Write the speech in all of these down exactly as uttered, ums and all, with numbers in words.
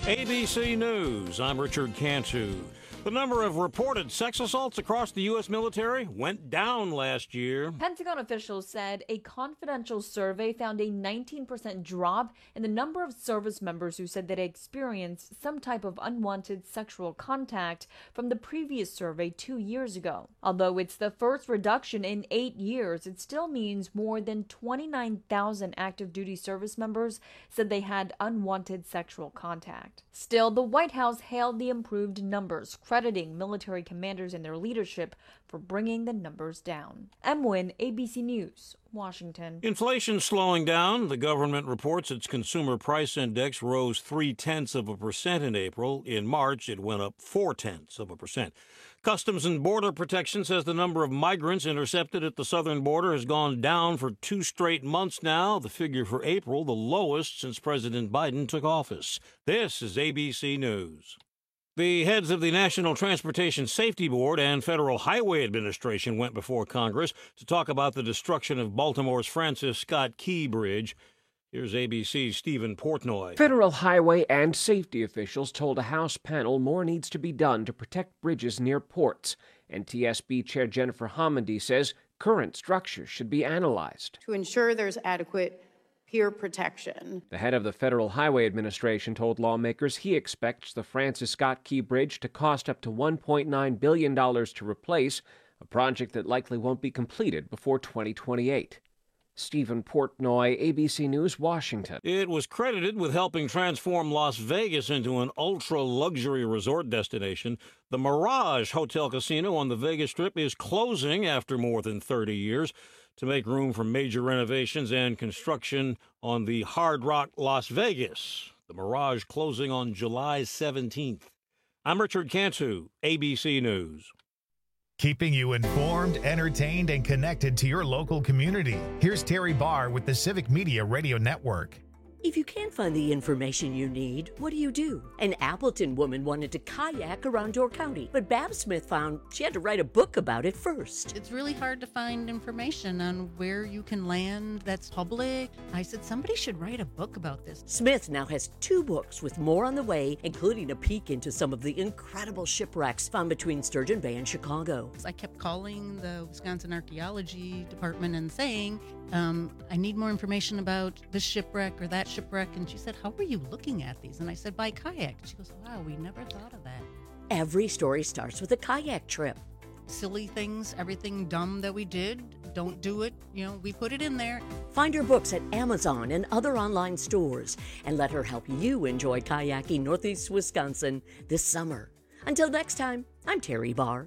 A B C News, I'm Richard Cantu. The number of reported sex assaults across the U S military went down last year. Pentagon officials said a confidential survey found a nineteen percent drop in the number of service members who said that they experienced some type of unwanted sexual contact from the previous survey two years ago. Although it's the first reduction in eight years, it still means more than twenty-nine thousand active duty service members said they had unwanted sexual contact. Still, the White House hailed the improved numbers, crediting military commanders and their leadership for bringing the numbers down. M. Wynn, A B C News, Washington. Inflation slowing down. The government reports its consumer price index rose three-tenths of a percent in April. In March, it went up four-tenths of a percent. Customs and Border Protection says the number of migrants intercepted at the southern border has gone down for two straight months now. The figure for April, the lowest since President Biden took office. This is A B C News. The heads of the National Transportation Safety Board and Federal Highway Administration went before Congress to talk about the destruction of Baltimore's Francis Scott Key Bridge. Here's A B C's Stephen Portnoy. Federal highway and safety officials told a House panel more needs to be done to protect bridges near ports. N T S B Chair Jennifer Homendy says current structures should be analyzed to ensure there's adequate peer protection. The head of the Federal Highway Administration told lawmakers he expects the Francis Scott Key Bridge to cost up to one point nine billion dollars to replace, a project that likely won't be completed before twenty twenty-eight. Stephen Portnoy, A B C News, Washington. It was credited with helping transform Las Vegas into an ultra-luxury resort destination. The Mirage Hotel Casino on the Vegas Strip is closing after more than thirty years to make room for major renovations and construction on the Hard Rock Las Vegas. The Mirage closing on July seventeenth. I'm Richard Cantu, A B C News. Keeping you informed, entertained, and connected to your local community. Here's Terry Barr with the Civic Media Radio Network. If you can't find the information you need, what do you do? An Appleton woman wanted to kayak around Door County, but Bab Smith found she had to write a book about it first. It's really hard to find information on where you can land that's public. I said, somebody should write a book about this. Smith now has two books with more on the way, including a peek into some of the incredible shipwrecks found between Sturgeon Bay and Chicago. I kept calling the Wisconsin Archaeology Department and saying, um, I need more information about this shipwreck or that shipwreck. And she said, how are you looking at these? And I said, by kayak. She goes, wow, we never thought of that. Every story starts with a kayak trip. Silly things, everything dumb that we did, don't do it. You know, we put it in there. Find her books at Amazon and other online stores and let her help you enjoy kayaking Northeast Wisconsin this summer. Until next time, I'm Terry Barr.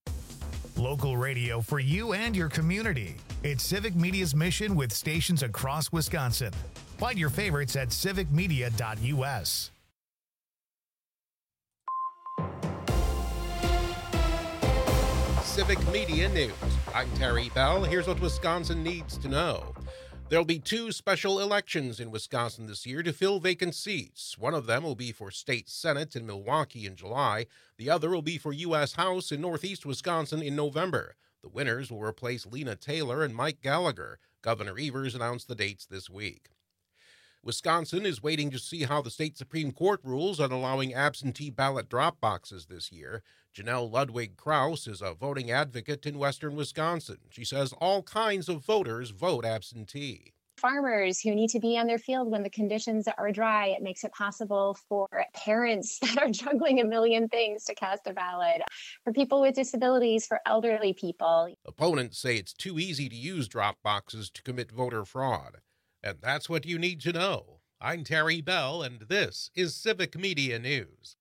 Local radio for you and your community. It's Civic Media's mission with stations across Wisconsin. Find your favorites at civic media dot U S. Civic Media News. I'm Terry Bell. Here's what Wisconsin needs to know. There'll be two special elections in Wisconsin this year to fill vacant seats. One of them will be for state senate in Milwaukee in July. The other will be for U S House in Northeast Wisconsin in November. The winners will replace Lena Taylor and Mike Gallagher. Governor Evers announced the dates this week. Wisconsin is waiting to see how the state Supreme Court rules on allowing absentee ballot drop boxes this year. Janelle Ludwig Krause is a voting advocate in western Wisconsin. She says all kinds of voters vote absentee. Farmers who need to be on their field when the conditions are dry, it makes it possible for parents that are juggling a million things to cast a ballot, for people with disabilities, for elderly people. Opponents say it's too easy to use drop boxes to commit voter fraud. And that's what you need to know. I'm Terry Bell, and this is Civic Media News.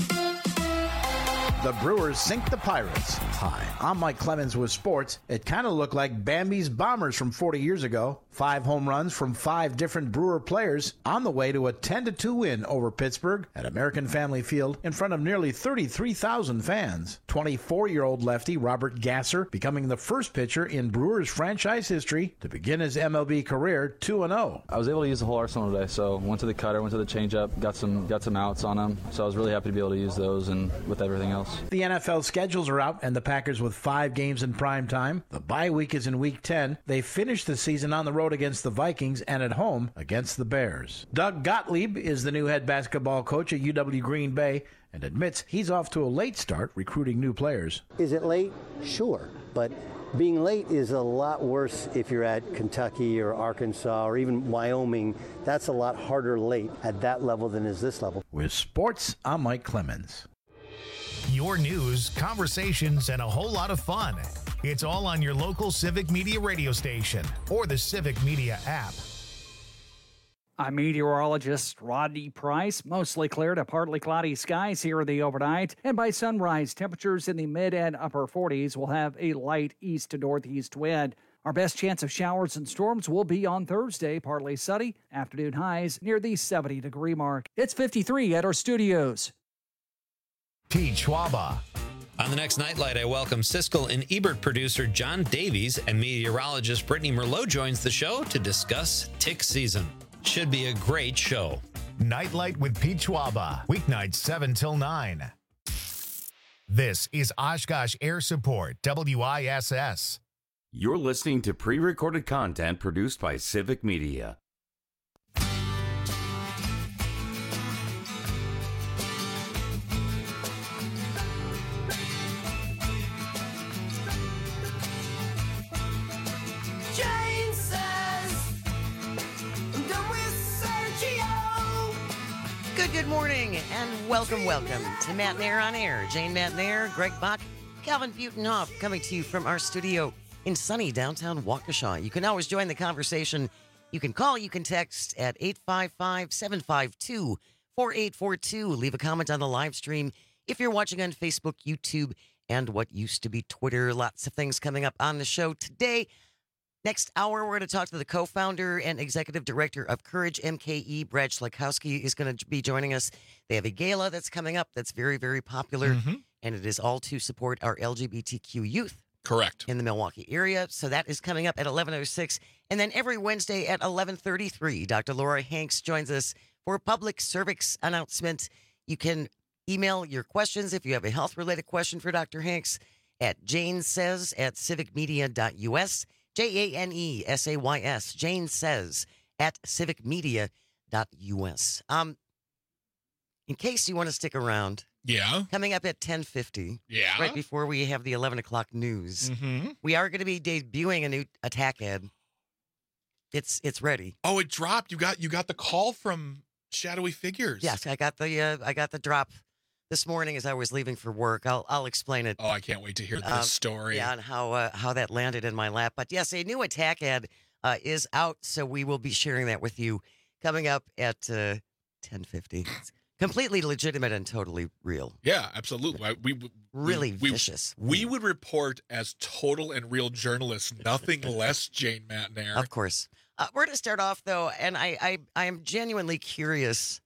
The Brewers sink the Pirates. Hi, I'm Mike Clemens with sports. It kind of looked like Bambi's Bombers from forty years ago. Five home runs from five different Brewer players on the way to a ten to two win over Pittsburgh at American Family Field in front of nearly thirty-three thousand fans. twenty-four-year-old lefty Robert Gasser becoming the first pitcher in Brewers franchise history to begin his M L B career two and oh. I was able to use the whole arsenal today, so went to the cutter, went to the changeup, got some got some outs on them. So I was really happy to be able to use those and with everything else. else. The N F L schedules are out, and the Packers with five games in prime time. The bye week is in week ten. They finish the season on the road against the Vikings and at home against the Bears. Doug Gottlieb is the new head basketball coach at U W Green Bay and admits he's off to a late start recruiting new players. Is it late? Sure, but being late is a lot worse if you're at Kentucky or Arkansas or even Wyoming. That's a lot harder late at that level than is this level. With sports, I'm Mike Clemens. Your news, conversations, and a whole lot of fun. It's all on your local Civic Media radio station or the Civic Media app. I'm meteorologist Rodney Price. Mostly clear to partly cloudy skies here in the overnight. And by sunrise, temperatures in the mid and upper forties will have a light east to northeast wind. Our best chance of showers and storms will be on Thursday, partly sunny. Afternoon highs near the seventy degree mark. It's fifty-three at our studios. Pete Schwaba. On the next Nightlight, I welcome Siskel and Ebert producer John Davies, and meteorologist Brittany Merlot joins the show to discuss tick season. Should be a great show. Nightlight with Pete Schwaba, weeknights seven till nine. This is Oshkosh Air Support, W I S S. You're listening to pre-recorded content produced by Civic Media. Good, good morning, and welcome, welcome to Matt Nair on Air. Jane Matt Nair, Greg Bach, Calvin Butenhoff, coming to you from our studio in sunny downtown Waukesha. You can always join the conversation. You can call, you can text at eight five five, seven five two, four eight four two. Leave a comment on the live stream if you're watching on Facebook, YouTube, and what used to be Twitter. Lots of things coming up on the show today. Next hour, we're going to talk to the co-founder and executive director of Courage M K E. Brad Schlakowski is going to be joining us. They have a gala that's coming up that's very, very popular, mm-hmm. and it is all to support our L G B T Q youth. Correct. In the Milwaukee area. So that is coming up at eleven oh six. And then every Wednesday at eleven thirty-three, Doctor Laura Hanks joins us for a public service announcement. You can email your questions if you have a health-related question for Doctor Hanks at janesays at civicmedia dot U S. J A N E S A Y S, Jane Says, at civicmedia dot U S. Um, in case you want to stick around. Yeah. Coming up at ten fifty. Yeah. Right before we have the eleven o'clock news. Mm-hmm. We are going to be debuting a new attack ad. It's it's ready. Oh, it dropped. You got you got the call from Shadowy Figures. Yes, I got the uh, I got the drop this morning as I was leaving for work. I'll I'll explain it. Oh, I can't wait to hear this um, story. Yeah, and how uh, how that landed in my lap. But yes, a new attack ad uh, is out, so we will be sharing that with you coming up at uh, ten fifty. It's completely legitimate and totally real. Yeah, absolutely. I, we, we really we, vicious. We, we would report as total and real journalists, nothing less. Jane Matt Nair. Of course. Uh, we're going to start off though, and I I I am genuinely curious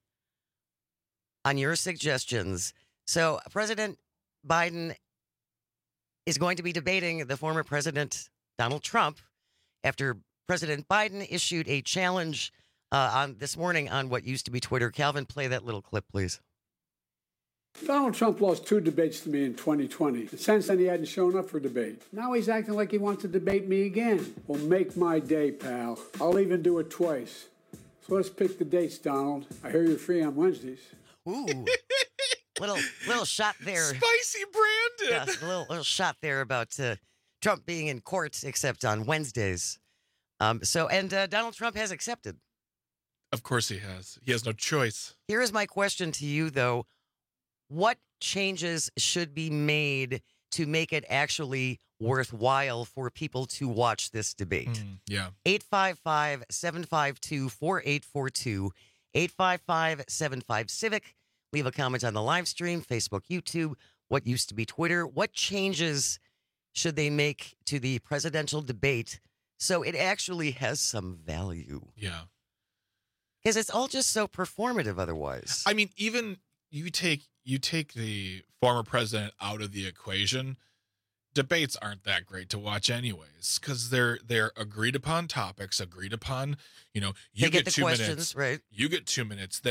on your suggestions. So President Biden is going to be debating the former President Donald Trump after President Biden issued a challenge uh, on this morning on what used to be Twitter. Calvin, play that little clip, please. Donald Trump lost two debates to me in twenty twenty. Since then, he hadn't shown up for debate. Now he's acting like he wants to debate me again. Well, make my day, pal. I'll even do it twice. So let's pick the dates, Donald. I hear you're free on Wednesdays. Ooh. little little shot there. Spicy Brandon. Yes, a little, little shot there about uh, Trump being in court, except on Wednesdays. Um, so, and uh, Donald Trump has accepted. Of course he has. He has no choice. Here is my question to you, though. What changes should be made to make it actually worthwhile for people to watch this debate? Mm, yeah. eight five five, seven five two, four eight four two, eight five five, seven five, CIVIC. Leave a comment on the live stream, Facebook, YouTube, what used to be Twitter. What changes should they make to the presidential debate so it actually has some value? Yeah. Because it's all just so performative otherwise. I mean, even you take you take the former president out of the equation, debates aren't that great to watch anyways, because they're they're agreed upon topics, agreed upon, you know, you they get, get the two questions, minutes, right? You get two minutes, then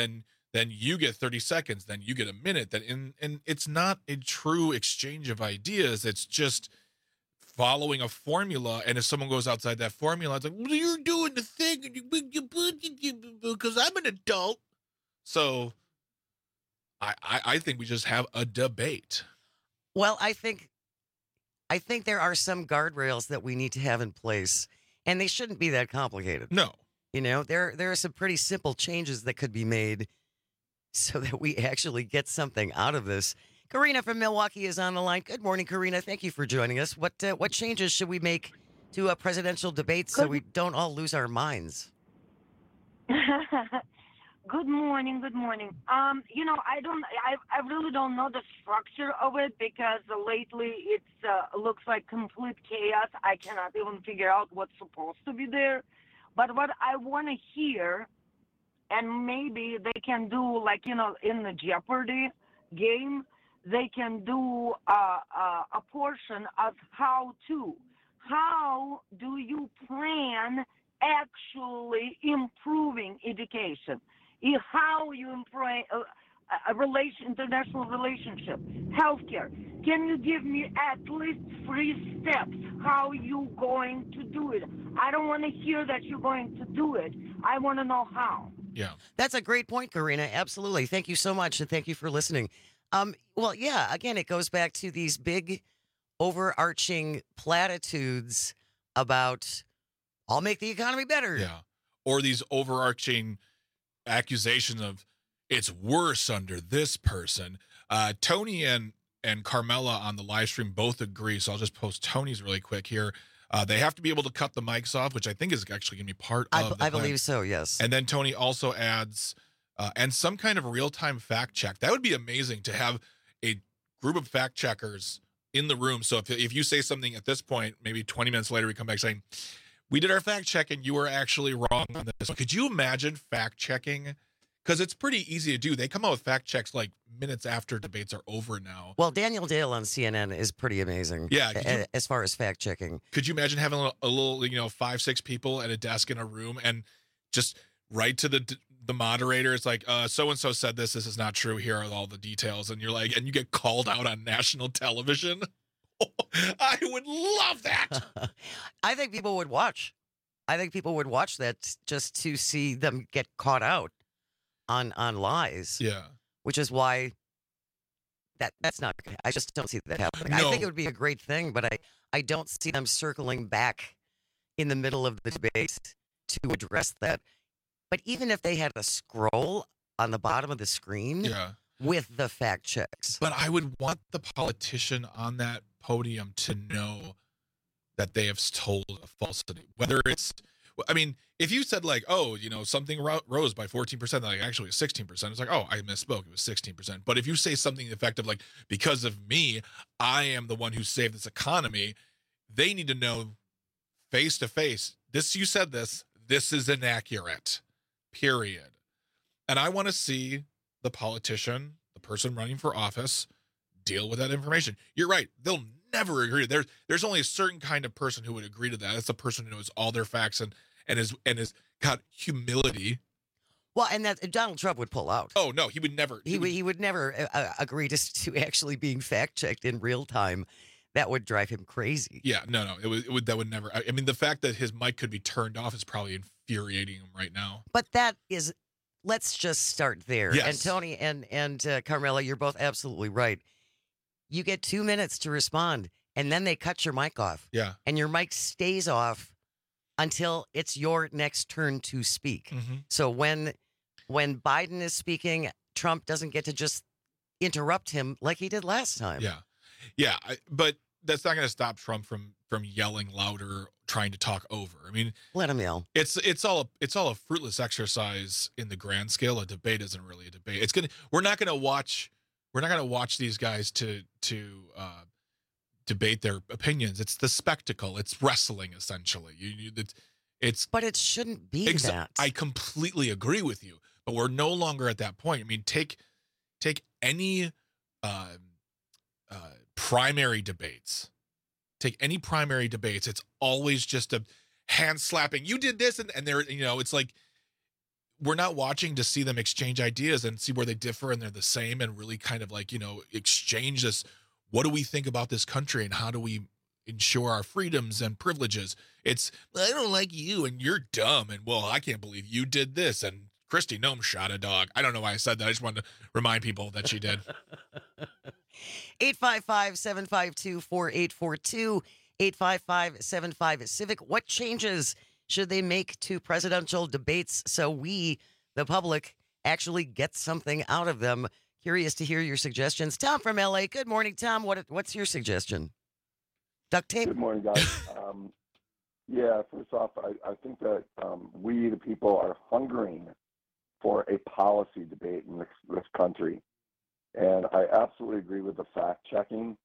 then you get thirty seconds, then you get a minute. Then in and it's not a true exchange of ideas. It's just following a formula. And if someone goes outside that formula, it's like, well, you're doing the thing because I'm an adult. So I, I I think we just have a debate. Well, I think I think there are some guardrails that we need to have in place, and they shouldn't be that complicated. No. You know, there there are some pretty simple changes that could be made so that we actually get something out of this. Karina from Milwaukee is on the line. Good morning, Karina. Thank you for joining us. What uh, what changes should we make to a presidential debate so we don't all lose our minds? Good morning. Good morning. Um, you know, I don't, I, I really don't know the structure of it because uh, lately it's uh, looks like complete chaos. I cannot even figure out what's supposed to be there. But what I want to hear, and maybe they can do like, you know, in the Jeopardy game, they can do uh, uh, a portion of how to. How do you plan actually improving education? How you improve uh, a relation, international relationship, healthcare. Can you give me at least three steps how you going to do it? I don't want to hear that you're going to do it. I want to know how. Yeah. That's a great point, Karina. Absolutely. Thank you so much, and thank you for listening. Um, well, yeah, again, it goes back to these big overarching platitudes about I'll make the economy better. Yeah. Or these overarching accusations of it's worse under this person. Uh, Tony and, and Carmela on the live stream both agree, so I'll just post Tony's really quick here. Uh, they have to be able to cut the mics off, which I think is actually going to be part I, of the I plan. believe so, yes. And then Tony also adds, uh, and some kind of real-time fact check. That would be amazing to have a group of fact checkers in the room. So if, if you say something at this point, maybe twenty minutes later, we come back saying, we did our fact check and you were actually wrong on this. Could you imagine fact checking? Because it's pretty easy to do. They come out with fact checks like minutes after debates are over now. Well, Daniel Dale on C N N is pretty amazing. Yeah. a, You, as far as fact checking. Could you imagine having a, a little, you know, five, six people at a desk in a room and just write to the the moderator? It's like, uh, so-and-so said this. This is not true. Here are all the details. And you're like, and you get called out on national television. I would love that. I think people would watch. I think people would watch that just to see them get caught out on on lies. Yeah. Which is why that that's not I just don't see that happening. No. I think it would be a great thing, but I, I don't see them circling back in the middle of the debate to address that. But even if they had a scroll on the bottom of the screen Yeah. with the fact checks. But I would want the politician on that podium to know that they have told a falsity. Whether it's, I mean, if you said like, oh, you know, something ro- rose by fourteen percent, like actually sixteen percent, it's like, oh, I misspoke. It was sixteen percent. But if you say something effective like, because of me, I am the one who saved this economy, they need to know face to face, this, you said this, this is inaccurate, period. And I want to see the politician, the person running for office, deal with that information. You're right. They'll never agree. There's there's only a certain kind of person who would agree to that. That's the person who knows all their facts and and is and has got humility. Well, and that Donald Trump would pull out. Oh no, he would never. He, he would he would never uh, agree to to actually being fact checked in real time. That would drive him crazy. Yeah, no, no, it would, it would that would never. I, I mean, the fact that his mic could be turned off is probably infuriating him right now. But that is, let's just start there. Yes. And Tony and and uh, Carmela, you're both absolutely right. You get two minutes to respond, and then they cut your mic off. Yeah. And your mic stays off until it's your next turn to speak. Mm-hmm. So when when Biden is speaking, Trump doesn't get to just interrupt him like he did last time. Yeah, yeah, I, but that's not going to stop Trump from from yelling louder, trying to talk over. I mean, let him yell. It's it's all a, it's all a fruitless exercise in the grand scale. A debate isn't really a debate. It's gonna we're not going to watch we're not going to watch these guys to to uh, debate their opinions. It's the spectacle. It's wrestling essentially. You, you it's, it's but it shouldn't be exa- that. I completely agree with you. But we're no longer at that point. I mean, take take any uh, uh, primary debates. Take any primary debates. It's always just a hand slapping. You did this, and, and there, you know, it's like we're not watching to see them exchange ideas and see where they differ and they're the same and really kind of like, you know, exchange this. What do we think about this country and how do we ensure our freedoms and privileges? It's, I don't like you and you're dumb. And well, I can't believe you did this. And Kristi Noem shot a dog. I don't know why I said that. I just wanted to remind people that she did. eight five five, seven five two, four eight four two, eight five five, seven five Civic. What changes should they make to presidential debates so we, the public, actually get something out of them? Curious to hear your suggestions. Tom from L A. Good morning, Tom. What What's your suggestion? Duct tape? Good morning, guys. um, yeah, first off, I, I think that um, we, the people, are hungering for a policy debate in this, this country. And I absolutely agree with the fact-checking.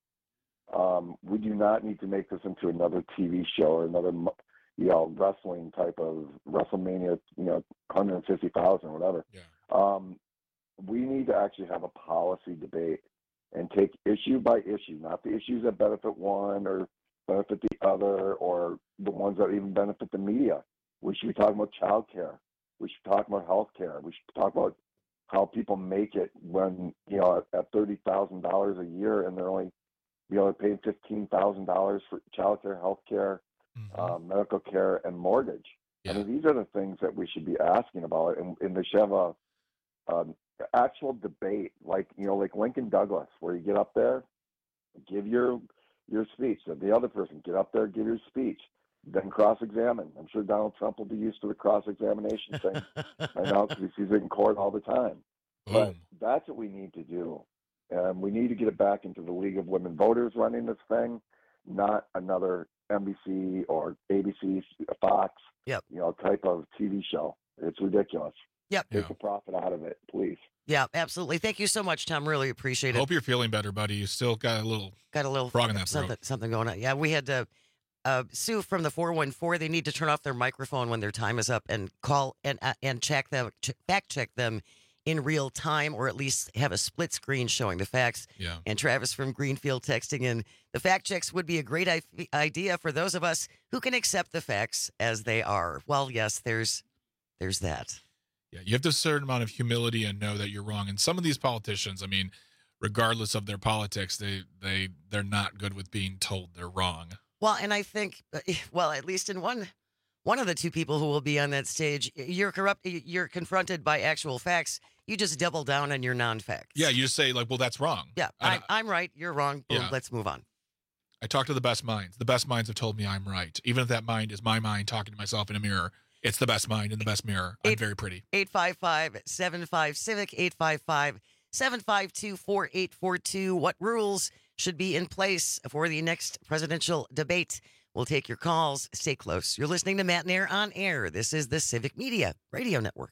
Um, we do not need to make this into another T V show or another, you know, wrestling type of WrestleMania, you know, one hundred fifty thousand or whatever. Yeah. Um, we need to actually have a policy debate and take issue by issue, not the issues that benefit one or benefit the other or the ones that even benefit the media. We should be talking about child care. We should talk about health care. We should talk about how people make it when, you know, at, at thirty thousand dollars a year and they're only, you know, they're paying fifteen thousand dollars for child care, health care, mm-hmm. um, medical care, and mortgage. Yeah. I mean, these are the things that we should be asking about. And, and they should have a um, actual debate, like, you know, like Lincoln Douglas, where you get up there, give your your speech. The other person, get up there, give your speech. Then cross-examine. I'm sure Donald Trump will be used to the cross-examination thing right now because he sees it in court all the time. Boom. But that's what we need to do. And we need to get it back into the League of Women Voters running this thing, not another N B C or A B C, Fox, yep. you know, type of T V show. It's ridiculous. Yep. Take the profit out of it, please. Yeah, absolutely. Thank you so much, Tom. Really appreciate it. Hope you're feeling better, buddy. You still got a little got a little frog in that throat. Something, something going on. Yeah, we had to. Uh, Sue from the four one four, they need to turn off their microphone when their time is up and call and uh, and check them, ch- fact check them in real time, or at least have a split screen showing the facts. Yeah. And Travis from Greenfield texting in, the fact checks would be a great I- idea for those of us who can accept the facts as they are. Well, yes, there's there's that. Yeah, you have a certain amount of humility and know that you're wrong. And some of these politicians, I mean, regardless of their politics, they they they're not good with being told they're wrong. Well, and I think, well, at least in one one of the two people who will be on that stage, you're corrupt. You're confronted by actual facts. You just double down on your non-facts. Yeah, you just say like, well, that's wrong. Yeah, I, I'm right. You're wrong. Boom, yeah. Let's move on. I talk to the best minds. The best minds have told me I'm right. Even if that mind is my mind talking to myself in a mirror, it's the best mind in the best mirror. I'm Eight, very pretty. eight five five, seven five Civic, eight five five, seven five two, four eight four two. What rules should be in place for the next presidential debate? We'll take your calls. Stay close. You're listening to Matt and Air on Air. This is the Civic Media Radio Network.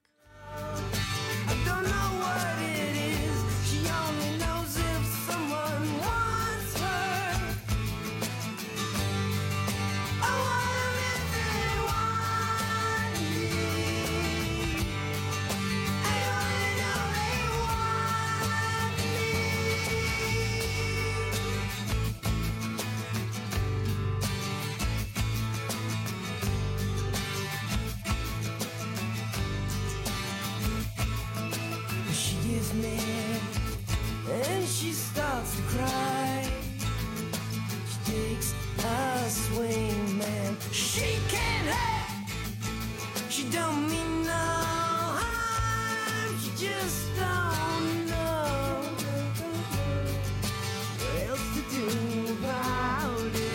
And she starts to cry. She takes a swing, man. She can't hurt. She don't mean no harm. She just don't know what else to do about it.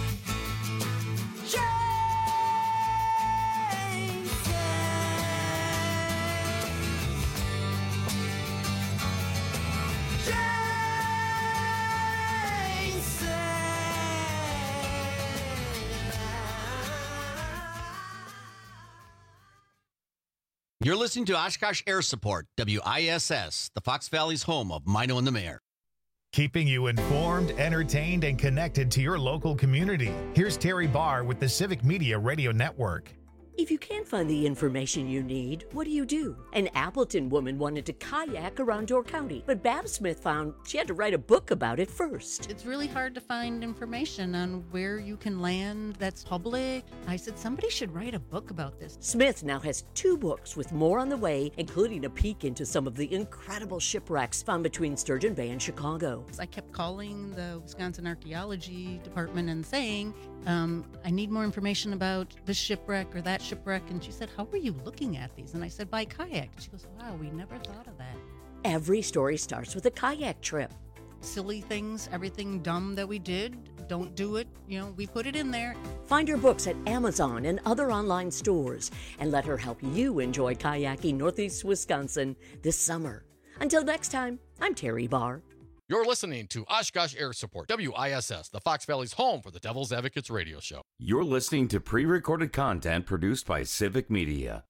You're listening to Oshkosh Air Support, W I S S, the Fox Valley's home of Mino and the Mayor. Keeping you informed, entertained, and connected to your local community. Here's Terry Barr with the Civic Media Radio Network. If you can't find the information you need, what do you do? An Appleton woman wanted to kayak around Door County, but Bab Smith found she had to write a book about it first. It's really hard to find information on where you can land that's public. I said, somebody should write a book about this. Smith now has two books with more on the way, including a peek into some of the incredible shipwrecks found between Sturgeon Bay and Chicago. I kept calling the Wisconsin Archaeology Department and saying, um, I need more information about this shipwreck or that shipwreck. And she said, how are you looking at these? And I said, by kayak. She goes, wow, we never thought of that. Every story starts with a kayak trip. Silly things, everything dumb that we did, don't do it. You know, we put it in there. Find her books at Amazon and other online stores and let her help you enjoy kayaking Northeast Wisconsin this summer. Until next time, I'm Terry Barr. You're listening to Oshkosh Air Support, W I S S, the Fox Valley's home for the Devil's Advocates radio show. You're listening to pre-recorded content produced by Civic Media.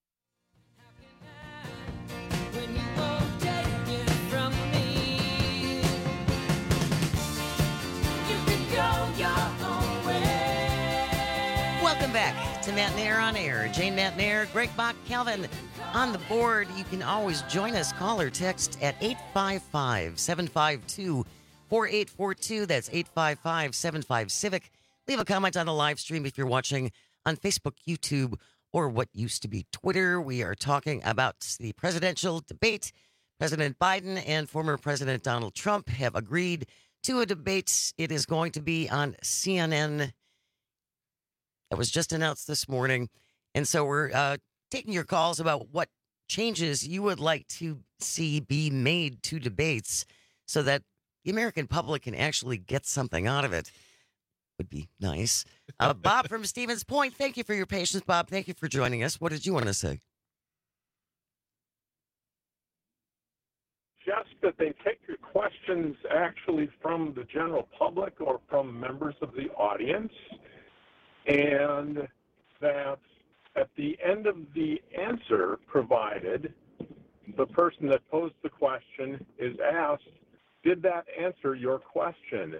Welcome back to Matt Nair on Air. Jane Matt Nair, Greg Bach, Calvin on the board. You can always join us. Call or text at eight five five, seven five two, four eight four two. That's eight five five, seven five, Civic. Leave a comment on the live stream if you're watching on Facebook, YouTube, or what used to be Twitter. We are talking about the presidential debate. President Biden and former President Donald Trump have agreed to a debate. It is going to be on C N N. That was just announced this morning. And so we're uh, taking your calls about what changes you would like to see be made to debates so that the American public can actually get something out of it. Would be nice. Uh, Bob from Stevens Point, thank you for your patience, Bob. Thank you for joining us. What did you want to say? Just that they take your questions actually from the general public or from members of the audience, and that at the end of the answer provided, the person that posed the question is asked, did that answer your question?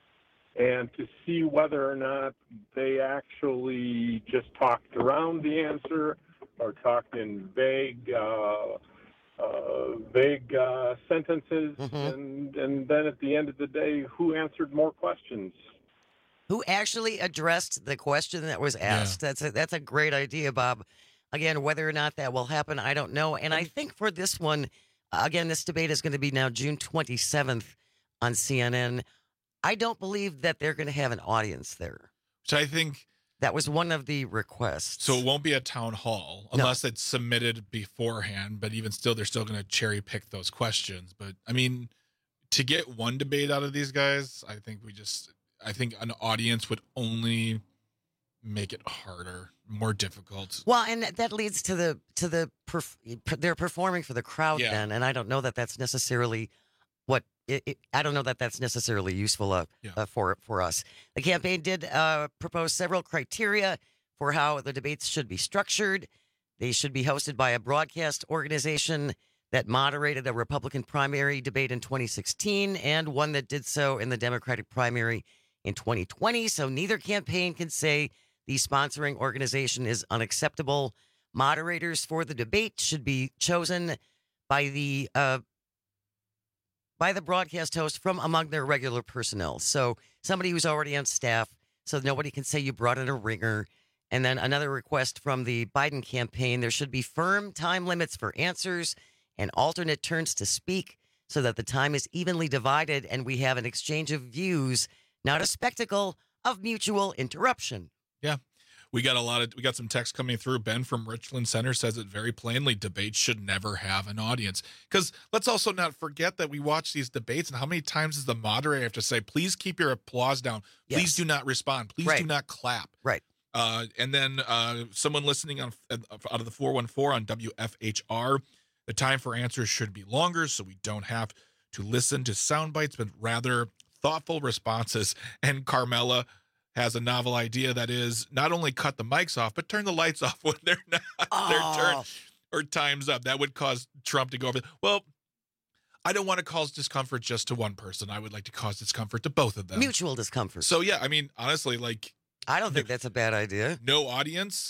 And to see whether or not they actually just talked around the answer or talked in vague uh, uh, vague uh, sentences, mm-hmm. and, and then at the end of the day, who answered more questions? Who actually addressed the question that was asked. Yeah. That's a, that's a great idea, Bob. Again, whether or not that will happen, I don't know. And I think for this one, again, this debate is going to be now June twenty-seventh on C N N. I don't believe that they're going to have an audience there. So I think that was one of the requests. So it won't be a town hall unless no. it's submitted beforehand. But even still, they're still going to cherry pick those questions. But I mean, to get one debate out of these guys, I think we just... I think an audience would only make it harder, more difficult. Well, and that leads to the to the perf- they're performing for the crowd yeah. then, and I don't know that that's necessarily what it, it, I don't know that that's necessarily useful uh, yeah. uh, for for us. The campaign did uh, propose several criteria for how the debates should be structured. They should be hosted by a broadcast organization that moderated a Republican primary debate in twenty sixteen and one that did so in the Democratic primary in twenty twenty, so neither campaign can say the sponsoring organization is unacceptable. Moderators for the debate should be chosen by the uh, by the broadcast host from among their regular personnel. So somebody who's already on staff, so nobody can say you brought in a ringer. And then another request from the Biden campaign, there should be firm time limits for answers and alternate turns to speak so that the time is evenly divided and we have an exchange of views, not a spectacle of mutual interruption. Yeah. We got a lot of, we got some text coming through. Ben from Richland Center says it very plainly. Debates should never have an audience. Because let's also not forget that we watch these debates and how many times does the moderator have to say, please keep your applause down. Please yes. do not respond. Please right. do not clap. Right. Uh, and then uh, someone listening on out of the four one four on W F H R, the time for answers should be longer so we don't have to listen to sound bites, but rather thoughtful responses. And Carmela has a novel idea that is not only cut the mics off, but turn the lights off when they're not oh. their turn or time's up. That would cause Trump to go over. Well, I don't want to cause discomfort just to one person. I would like to cause discomfort to both of them. Mutual discomfort. So, yeah, I mean, honestly, like. I don't think that's a bad idea. No audience.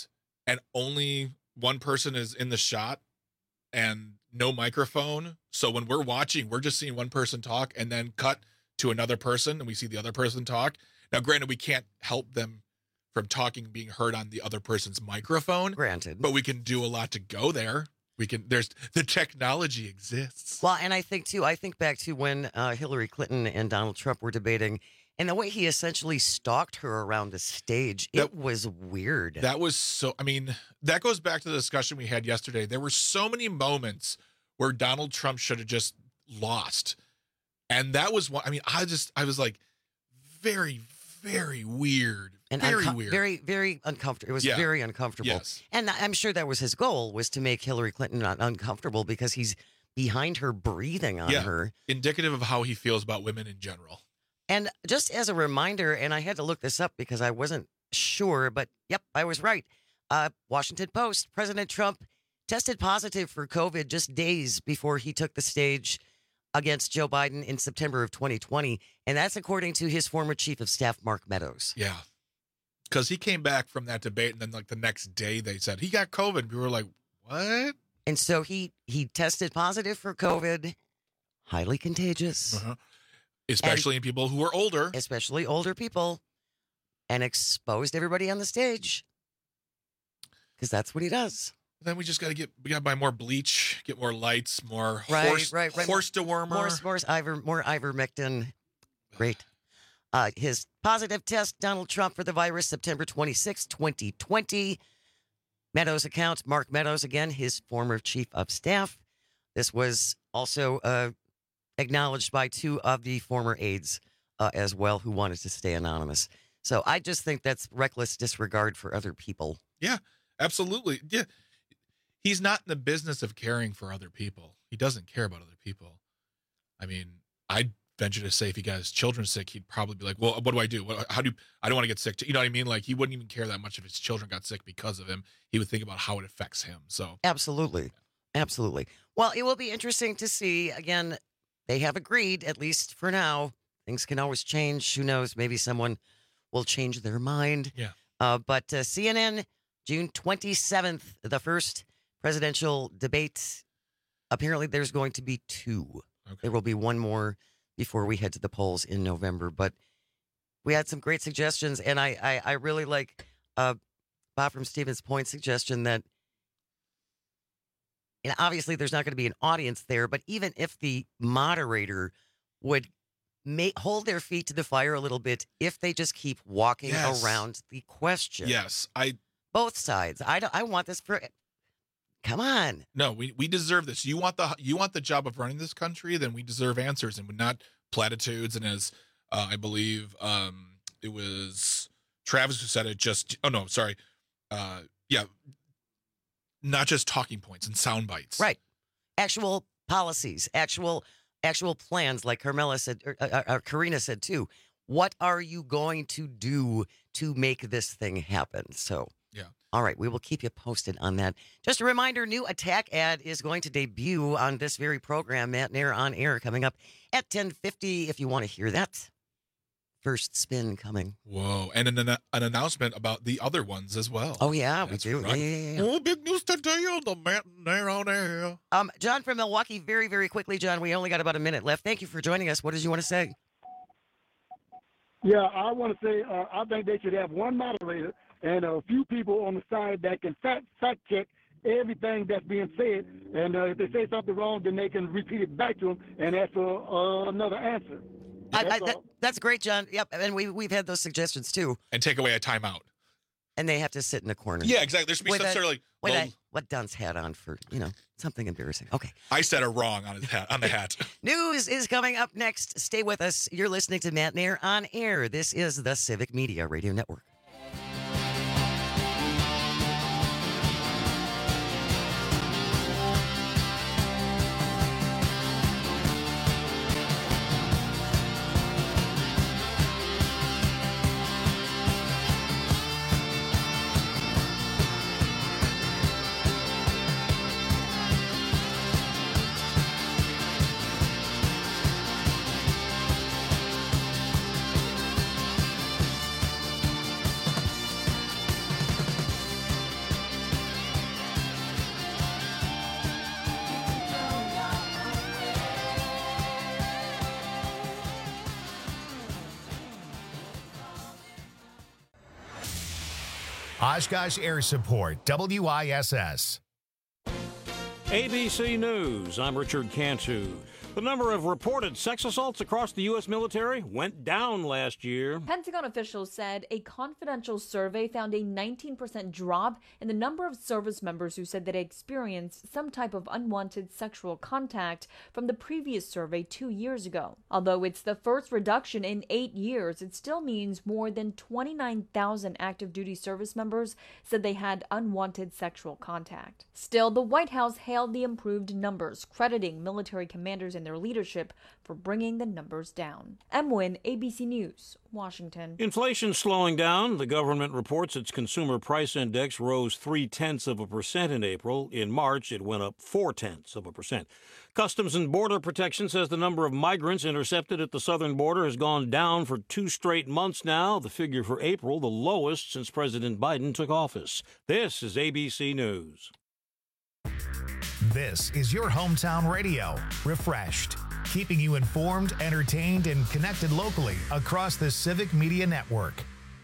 and only one person is in the shot and no microphone. So when we're watching, we're just seeing one person talk and then cut to another person and we see the other person talk. Now, granted, we can't help them from talking being heard on the other person's microphone. Granted. But we can do a lot to go there. We can, there's, the technology exists. Well, and I think, too, I think back to when uh, Hillary Clinton and Donald Trump were debating, and the way he essentially stalked her around the stage, it That- was weird. That was so, I mean, that goes back to the discussion we had yesterday. There were so many moments where Donald Trump should have just lost. And that was one, I mean, I just, I was like, very, very weird. And very unco- weird. Very, very uncomfortable. It was Yeah. very uncomfortable. Yes. And I'm sure that was his goal, was to make Hillary Clinton un- uncomfortable because he's behind her, breathing on Yeah. her. Indicative of how he feels about women in general. And just as a reminder, and I had to look this up because I wasn't sure, but yep, I was right. Uh, Washington Post, President Trump tested positive for COVID just days before he took the stage against Joe Biden in September of twenty twenty. And that's according to his former chief of staff, Mark Meadows. Yeah. Because he came back from that debate, and then like the next day they said he got COVID. We were like, what? And so he he tested positive for COVID, highly contagious. Uh-huh. Especially in people who are older. Especially older people, and exposed everybody on the stage. Because that's what he does. Then we just got to get, we got to buy more bleach, get more lights, more Right, horse, right, right. horse dewormer. More, more, iver, more ivermectin. Great. Uh, his positive test, Donald Trump for the virus, September twenty-sixth, twenty twenty. Meadows' account, Mark Meadows, again, his former chief of staff. This was also uh, acknowledged by two of the former aides uh, as well, who wanted to stay anonymous. So I just think that's reckless disregard for other people. Yeah, absolutely. Yeah. He's not in the business of caring for other people. He doesn't care about other people. I mean, I'd venture to say if he got his children sick, he'd probably be like, well, what do I do? What, how do I don't want to get sick? Too. You know what I mean? Like, he wouldn't even care that much if his children got sick because of him. He would think about how it affects him. So Absolutely. Absolutely. Well, it will be interesting to see. Again, they have agreed, at least for now. Things can always change. Who knows? Maybe someone will change their mind. Yeah. Uh, but uh, C N N, June twenty-seventh, the first presidential debate. Apparently, there's going to be two. Okay. There will be one more before we head to the polls in November. But we had some great suggestions, and I, I, I really like uh, Bob from Stevens Point suggestion that, and obviously there's not going to be an audience there, but even if the moderator would make, hold their feet to the fire a little bit, if they just keep walking Yes. around the question. yes, I Both sides. I, don't, I want this for... Come on. no, we, we deserve this. You want the you want the job of running this country, then we deserve answers and not platitudes. And as uh, I believe um, it was Travis who said it. Just oh no, sorry, uh, yeah, not just talking points and sound bites. Right. Actual policies, actual actual plans, like Carmela said, or, uh, uh, Karina said too. What are you going to do to make this thing happen? So, yeah. All right, we will keep you posted on that. Just a reminder, new attack ad is going to debut on this very program, Matt Nair on Air, coming up at ten fifty. If you want to hear that, first spin coming. Whoa, and an an announcement about the other ones as well. Oh yeah, That's we do. right. Yeah, yeah, yeah. Oh, big news today on the Matt Nair on Air. Um, John from Milwaukee, very, very quickly, John. We only got about a minute left. Thank you for joining us. What did you want to say? Yeah, I want to say uh, I think they should have one moderator and a few people on the side that can fact, fact check everything that's being said. And uh, if they say something wrong, then they can repeat it back to them and ask for uh, another answer. I, That's I, that, all. that's great, John. Yep, and we we've had those suggestions too. And take away a timeout. And they have to sit in a corner. Yeah, exactly. There should be With some a- sort of like. with well, a- what Dunn's hat on for, you know, something embarrassing. Okay. I said it wrong on his hat on the hat. News is coming up next. Stay with us. You're listening to Matt Nair on Air. This is the Civic Media Radio Network. Oshkosh Air Support, W I S S. A B C News, I'm Richard Cantu. The number of reported sex assaults across the U S military went down last year. Pentagon officials said a confidential survey found a nineteen percent drop in the number of service members who said they experienced some type of unwanted sexual contact from the previous survey two years ago. Although it's the first reduction in eight years, it still means more than twenty-nine thousand active duty service members said they had unwanted sexual contact. Still, the White House hailed the improved numbers, crediting military commanders and their leadership for bringing the numbers down. Emwin, A B C News, Washington. Inflation slowing down. The government reports its consumer price index rose three-tenths of a percent in April. In March, it went up four-tenths of a percent. Customs and Border Protection says the number of migrants intercepted at the southern border has gone down for two straight months now. The figure for April, the lowest since President Biden took office. This is A B C News. This is your hometown radio, refreshed, keeping you informed, entertained, and connected locally across the Civic Media Network.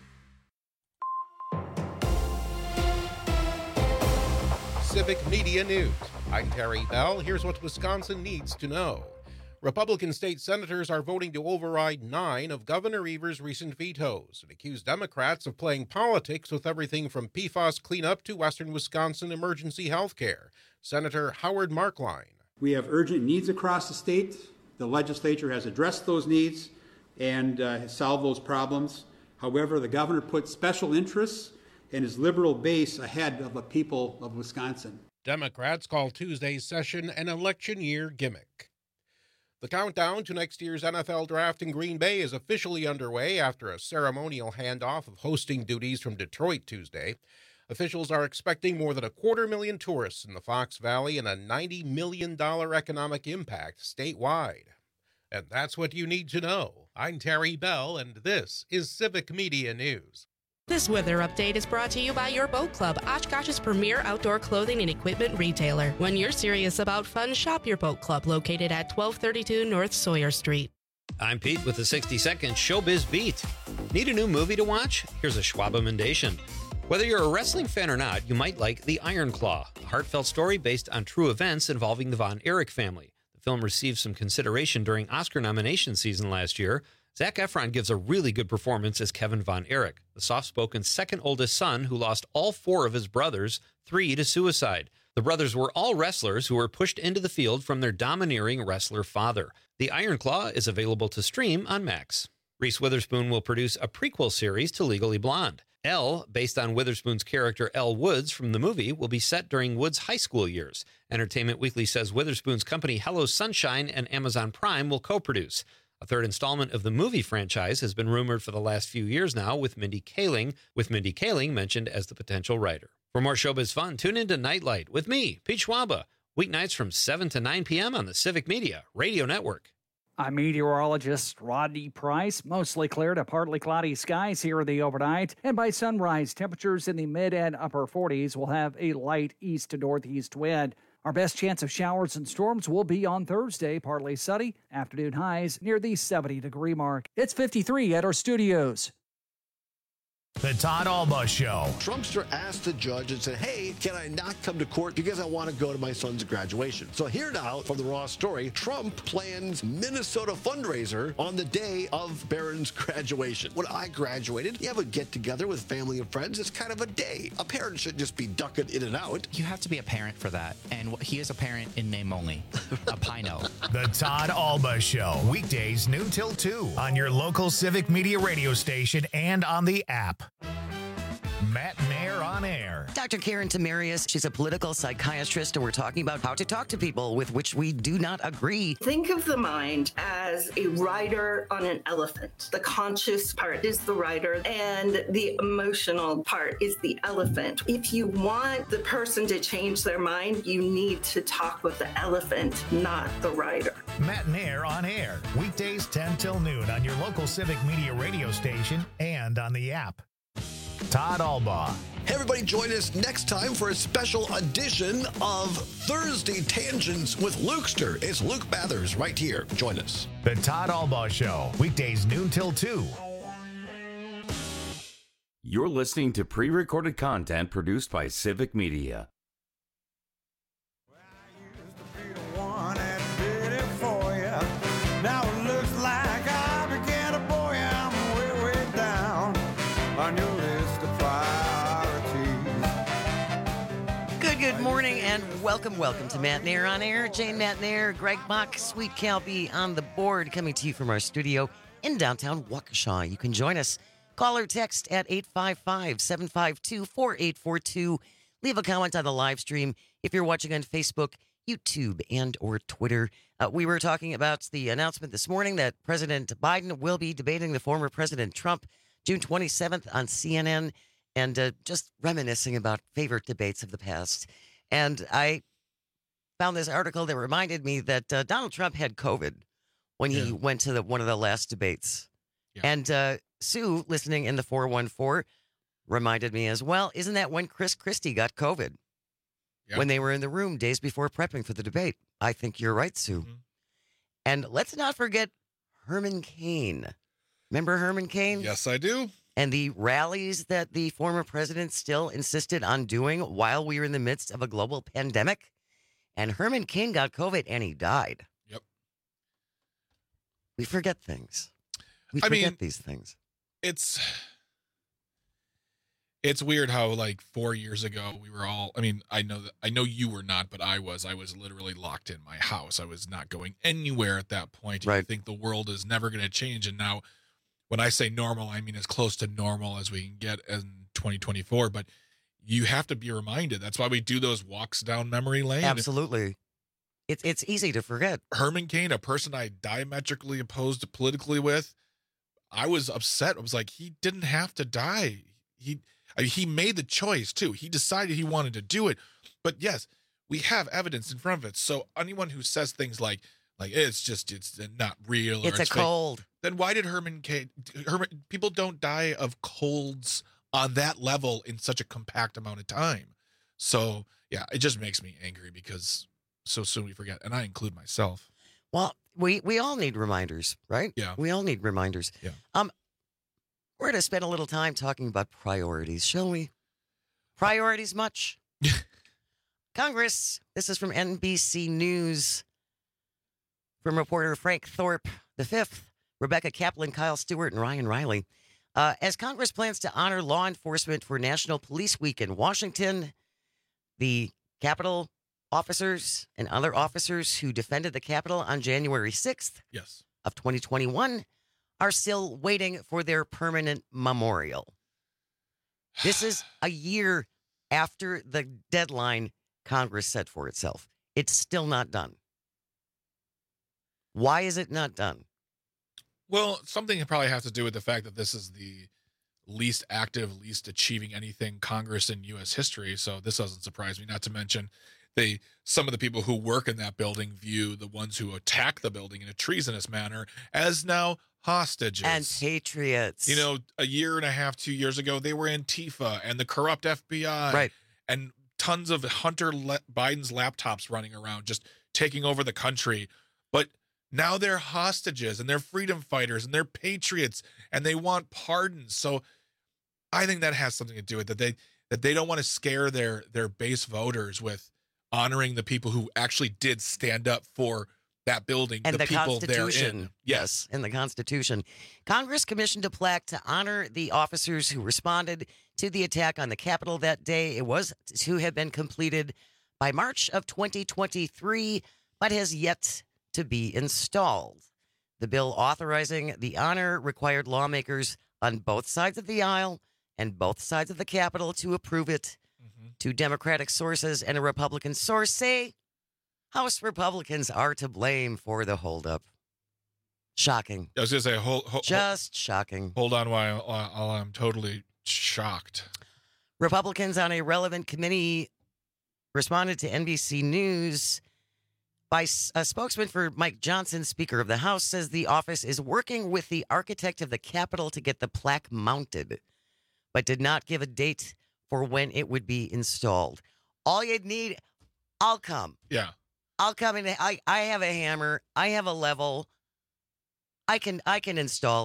Civic Media News. I'm Terry Bell. Here's what Wisconsin needs to know. Republican state senators are voting to override nine of Governor Evers' recent vetoes and accuse Democrats of playing politics with everything from P FAS cleanup to Western Wisconsin emergency health care. Senator Howard Markline. We have urgent needs across the state. The legislature has addressed those needs and uh, solved those problems. However, the governor put special interests and his liberal base ahead of the people of Wisconsin. Democrats call Tuesday's session an election year gimmick. The countdown to next year's N F L draft in Green Bay is officially underway after a ceremonial handoff of hosting duties from Detroit Tuesday. Officials are expecting more than a quarter million tourists in the Fox Valley and a ninety million dollars economic impact statewide. And that's what you need to know. I'm Terry Bell, and this is Civic Media News. This weather update is brought to you by your Boat Club, Oshkosh's premier outdoor clothing and equipment retailer. When you're serious about fun, shop your Boat Club, located at twelve thirty-two North Sawyer Street. I'm Pete with the sixty second Showbiz Beat. Need a new movie to watch? Here's a Schwab Amendation. Whether you're a wrestling fan or not, you might like The Iron Claw, a heartfelt story based on true events involving the Von Erich family. The film received some consideration during Oscar nomination season last year. Zac Efron gives a really good performance as Kevin Von Erich, the soft-spoken second oldest son who lost all four of his brothers, three to suicide. The brothers were all wrestlers who were pushed into the field from their domineering wrestler father. The Iron Claw is available to stream on Max. Reese Witherspoon will produce a prequel series to Legally Blonde. Elle, based on Witherspoon's character Elle Woods from the movie, will be set during Woods' high school years. Entertainment Weekly says Witherspoon's company Hello Sunshine and Amazon Prime will co-produce. A third installment of the movie franchise has been rumored for the last few years now, with Mindy Kaling, with Mindy Kaling mentioned as the potential writer. For more showbiz fun, tune into Nightlight with me, Pete Schwaba, weeknights from seven to nine p.m. on the Civic Media Radio Network. I'm meteorologist Rodney Price. Mostly clear to partly cloudy skies here in the overnight. And by sunrise, temperatures in the mid and upper forties will have a light east to northeast wind. Our best chance of showers and storms will be on Thursday, partly sunny, afternoon highs near the seventy degree mark. It's fifty-three at our studios. The Todd Alba Show. Trumpster asked the judge and said, hey, can I not come to court because I want to go to my son's graduation? So here now from the Raw story, Trump plans Minnesota fundraiser on the day of Barron's graduation. When I graduated, you have a get-together with family and friends. It's kind of a day. A parent should just be ducking in and out. You have to be a parent for that. And he is a parent in name only. A Pino. The Todd Alba Show. Weekdays noon till two on your local Civic Media radio station and on the app. Matt Nair on air. Doctor Karen Tamarius, she's a political psychiatrist, and we're talking about how to talk to people with which we do not agree. Think of the mind as a rider on an elephant. The conscious part is the rider, and the emotional part is the elephant. If you want the person to change their mind, you need to talk with the elephant, not the rider. Matt Nair on air. Weekdays ten till noon on your local Civic Media radio station and on the app. Todd Alba. Hey, everybody, join us next time for a special edition of Thursday Tangents with Lukester. It's Luke Mathers right here. Join us. The Todd Alba Show. Weekdays noon till two. You're listening to pre-recorded content produced by Civic Media. Now it looks like I began a boy, I'm way, way down on your list of priorities. Good, good morning, and welcome, welcome to Matt Nair on Air. Jane Matt Nair, Greg Bach, Sweet Calby on the board, coming to you from our studio in downtown Waukesha. You can join us. Call or text at eight five five, seven five two, four eight four two. Leave a comment on the live stream if you're watching on Facebook, YouTube, and or Twitter. Uh, we were talking about the announcement this morning that President Biden will be debating the former President Trump June twenty-seventh on C N N, and uh, just reminiscing about favorite debates of the past. And I found this article that reminded me that uh, Donald Trump had COVID when he yeah. went to the, one of the last debates. Yeah. And uh, Sue, listening in the four one four, reminded me as well, isn't that when Chris Christie got COVID? Yeah. When they were in the room days before prepping for the debate. I think you're right, Sue. Mm-hmm. And let's not forget Herman Cain. Remember Herman Cain? Yes, I do. And the rallies that the former president still insisted on doing while we were in the midst of a global pandemic. And Herman Cain got COVID and he died. Yep. We forget things. We I forget mean, these things. It's it's weird how like four years ago we were all. I mean, I know that I know you were not, but I was. I was literally locked in my house. I was not going anywhere at that point. Right. I think the world is never going to change. And now, when I say normal, I mean as close to normal as we can get in twenty twenty-four. But you have to be reminded. That's why we do those walks down memory lane. Absolutely. It's it's easy to forget. Herman Cain, a person I diametrically opposed politically with. I was upset. I was like, he didn't have to die. He I mean, he made the choice, too. He decided he wanted to do it. But, yes, we have evidence in front of it. So anyone who says things like, like it's just, it's not real. Or it's, it's a fake, cold. Then why did Herman Cain, Herman, people don't die of colds on that level in such a compact amount of time. So, yeah, it just makes me angry because so soon we forget. And I include myself. Well, we, we all need reminders, right? Yeah. We all need reminders. Yeah. Um, we're going to spend a little time talking about priorities, shall we? Priorities much? Congress, this is from N B C News, from reporter Frank Thorpe the fifth, Rebecca Kaplan, Kyle Stewart, and Ryan Riley. Uh, as Congress plans to honor law enforcement for National Police Week in Washington, the Capitol officers and other officers who defended the Capitol on January sixth yes. of twenty twenty-one are still waiting for their permanent memorial. This is a year after the deadline Congress set for itself. It's still not done. Why is it not done? Well, something probably has to do with the fact that this is the least active, least achieving anything Congress in U S history. So this doesn't surprise me, not to mention they some of the people who work in that building view the ones who attack the building in a treasonous manner as now hostages. And patriots. You know, a year and a half, two years ago, they were Antifa and the corrupt F B I. Right. And tons of Hunter Le- Biden's laptops running around, just taking over the country. But now they're hostages and they're freedom fighters and they're patriots and they want pardons. So I think that has something to do with it, that they that they don't want to scare their their base voters with honoring the people who actually did stand up for that building, and the, the people Constitution. therein. Yes, in the Constitution. Congress commissioned a plaque to honor the officers who responded to the attack on the Capitol that day. It was to have been completed by March of twenty twenty-three, but has yet to be installed. The bill authorizing the honor required lawmakers on both sides of the aisle and both sides of the Capitol to approve it. Mm-hmm. Two Democratic sources and a Republican source say House Republicans are to blame for the holdup. Shocking. I was going to say, hold, hold, just shocking. Hold on while, while I'm totally shocked. Republicans on a relevant committee responded to N B C News by a spokesman for Mike Johnson, Speaker of the House, says the office is working with the architect of the Capitol to get the plaque mounted, but did not give a date for when it would be installed. All you'd need, I'll come. Yeah. I'll come in. I, I have a hammer. I have a level. I can I can install it.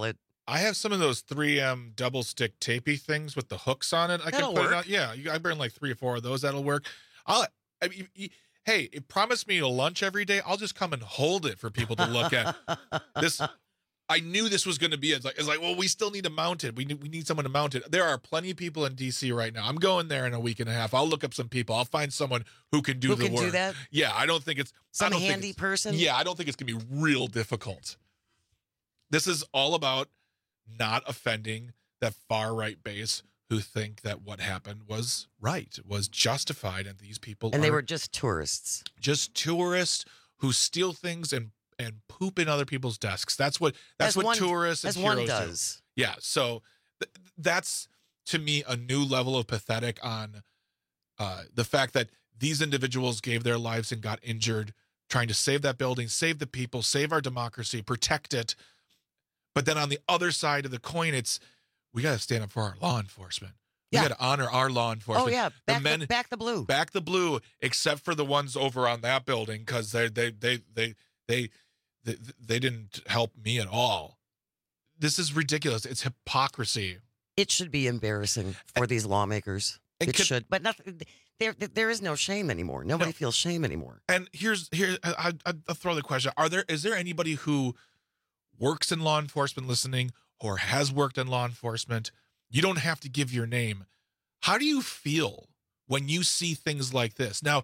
I have some of those three M double stick tapey things with the hooks on it. I That'll can put work. it on. Yeah, you, I burn like three or four of those. That'll work. I'll. I mean, you, hey, it promised me a lunch every day. I'll just come and hold it for people to look at. This, I knew this was going to be. It's like, it's like, well, we still need to mount it. We need, we need someone to mount it. There are plenty of people in D C right now. I'm going there in a week and a half. I'll look up some people. I'll find someone who can do Who the can work. do that? Yeah, I don't think it's Some I don't think handy it's- person? Yeah, I don't think it's going to be real difficult. This is all about not offending that far right base who think that what happened was right, was justified, and these people And are they were just tourists. just tourists who steal things and and poop in other people's desks. That's what that's As what one- tourists and as one heroes do. does. Yeah, so th- that's to me a new level of pathetic on uh, the fact that these individuals gave their lives and got injured trying to save that building, save the people, save our democracy, protect it. But then on the other side of the coin, it's we got to stand up for our law enforcement. We Yeah. got to honor our law enforcement. Oh, yeah. the Back the, men, back the blue. back the blue, except for the ones over on that building because they they they they they they they didn't help me at all. This is ridiculous. It's hypocrisy. It should be embarrassing for these lawmakers. and It could- should. But not, there, there is no shame anymore. Nobody feels shame anymore. And here's here I, I, I'll throw the question: Are there is there anybody who works in law enforcement listening or has worked in law enforcement? You don't have to give your name. How do you feel when you see things like this? Now,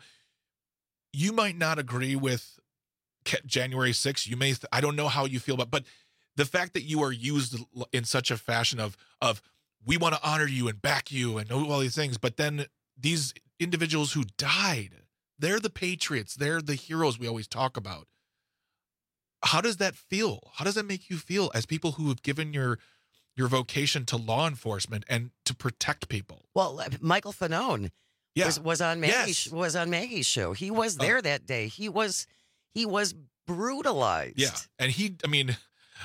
you might not agree with Ca- January sixth. You may I don't know how you feel about, but the fact that you are used in such a fashion of of we want to honor you and back you and all these things, but then these individuals who died, they're the patriots, they're the heroes we always talk about. How does that feel? How does that make you feel as people who have given your your vocation to law enforcement and to protect people? Well, uh, Michael Fanone Yeah. was, was on Maggie's Yes. was on Maggie's show. He was Oh. there that day. He was he was brutalized. Yeah, and he, I mean,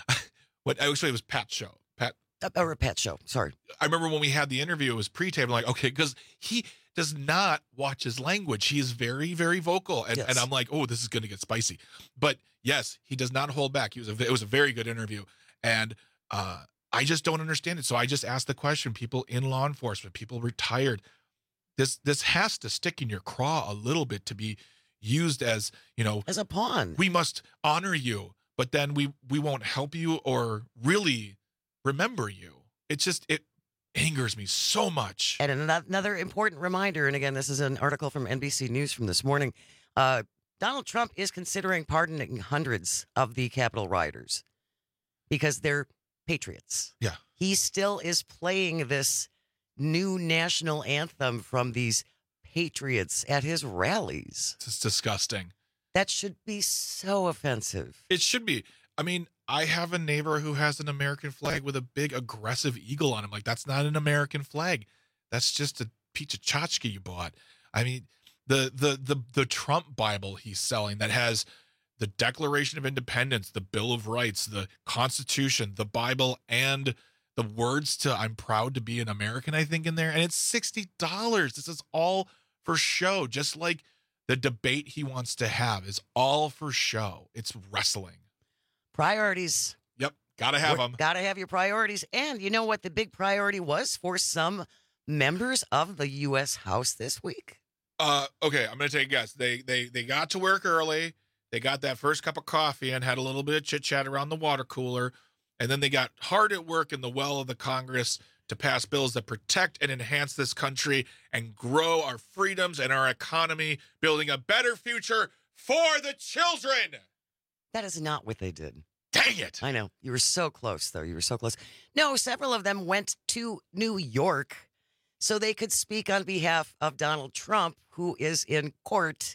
what actually it was Pat's show. Pat, Uh, or a pet show. Sorry. I remember when we had the interview, it was pre-taped. I'm like, okay, because he does not watch his language. He is very, very vocal, and, and Yes. I'm like, oh, this is going to get spicy. But yes, he does not hold back. He was a, it was a very good interview, and uh, I just don't understand it. So I just asked the question: people in law enforcement, people retired, this this has to stick in your craw a little bit to be used as, you know, as a pawn. We must honor you, but then we we won't help you or really remember you. It's just it angers me so much. And ano- another important reminder, and again, this is an article from N B C News from this morning. Uh, Donald Trump is considering pardoning hundreds of the Capitol rioters because they're patriots. Yeah. He still is playing this new national anthem from these patriots at his rallies. It's disgusting. That should be so offensive. It should be. I mean, I have a neighbor who has an American flag with a big aggressive eagle on him. Like, that's not an American flag. That's just a piece of tchotchke you bought. I mean, the the the the Trump Bible he's selling that has the Declaration of Independence, the Bill of Rights, the Constitution, the Bible, and the words to "I'm proud to be an American," I think, in there. And it's sixty dollars. This is all for show. Just like the debate he wants to have is all for show. It's wrestling. Priorities. Yep. Gotta have them. Got to have your priorities. And you know what the big priority was for some members of the U S House this week? Uh, okay, I'm gonna take a guess. They they they got to work early. They got that first cup of coffee and had a little bit of chit chat around the water cooler, and then they got hard at work in the well of the Congress to pass bills that protect and enhance this country and grow our freedoms and our economy, building a better future for the children. That is not what they did. Dang it. I know. You were so close, though. You were so close. No, several of them went to New York so they could speak on behalf of Donald Trump, who is in court,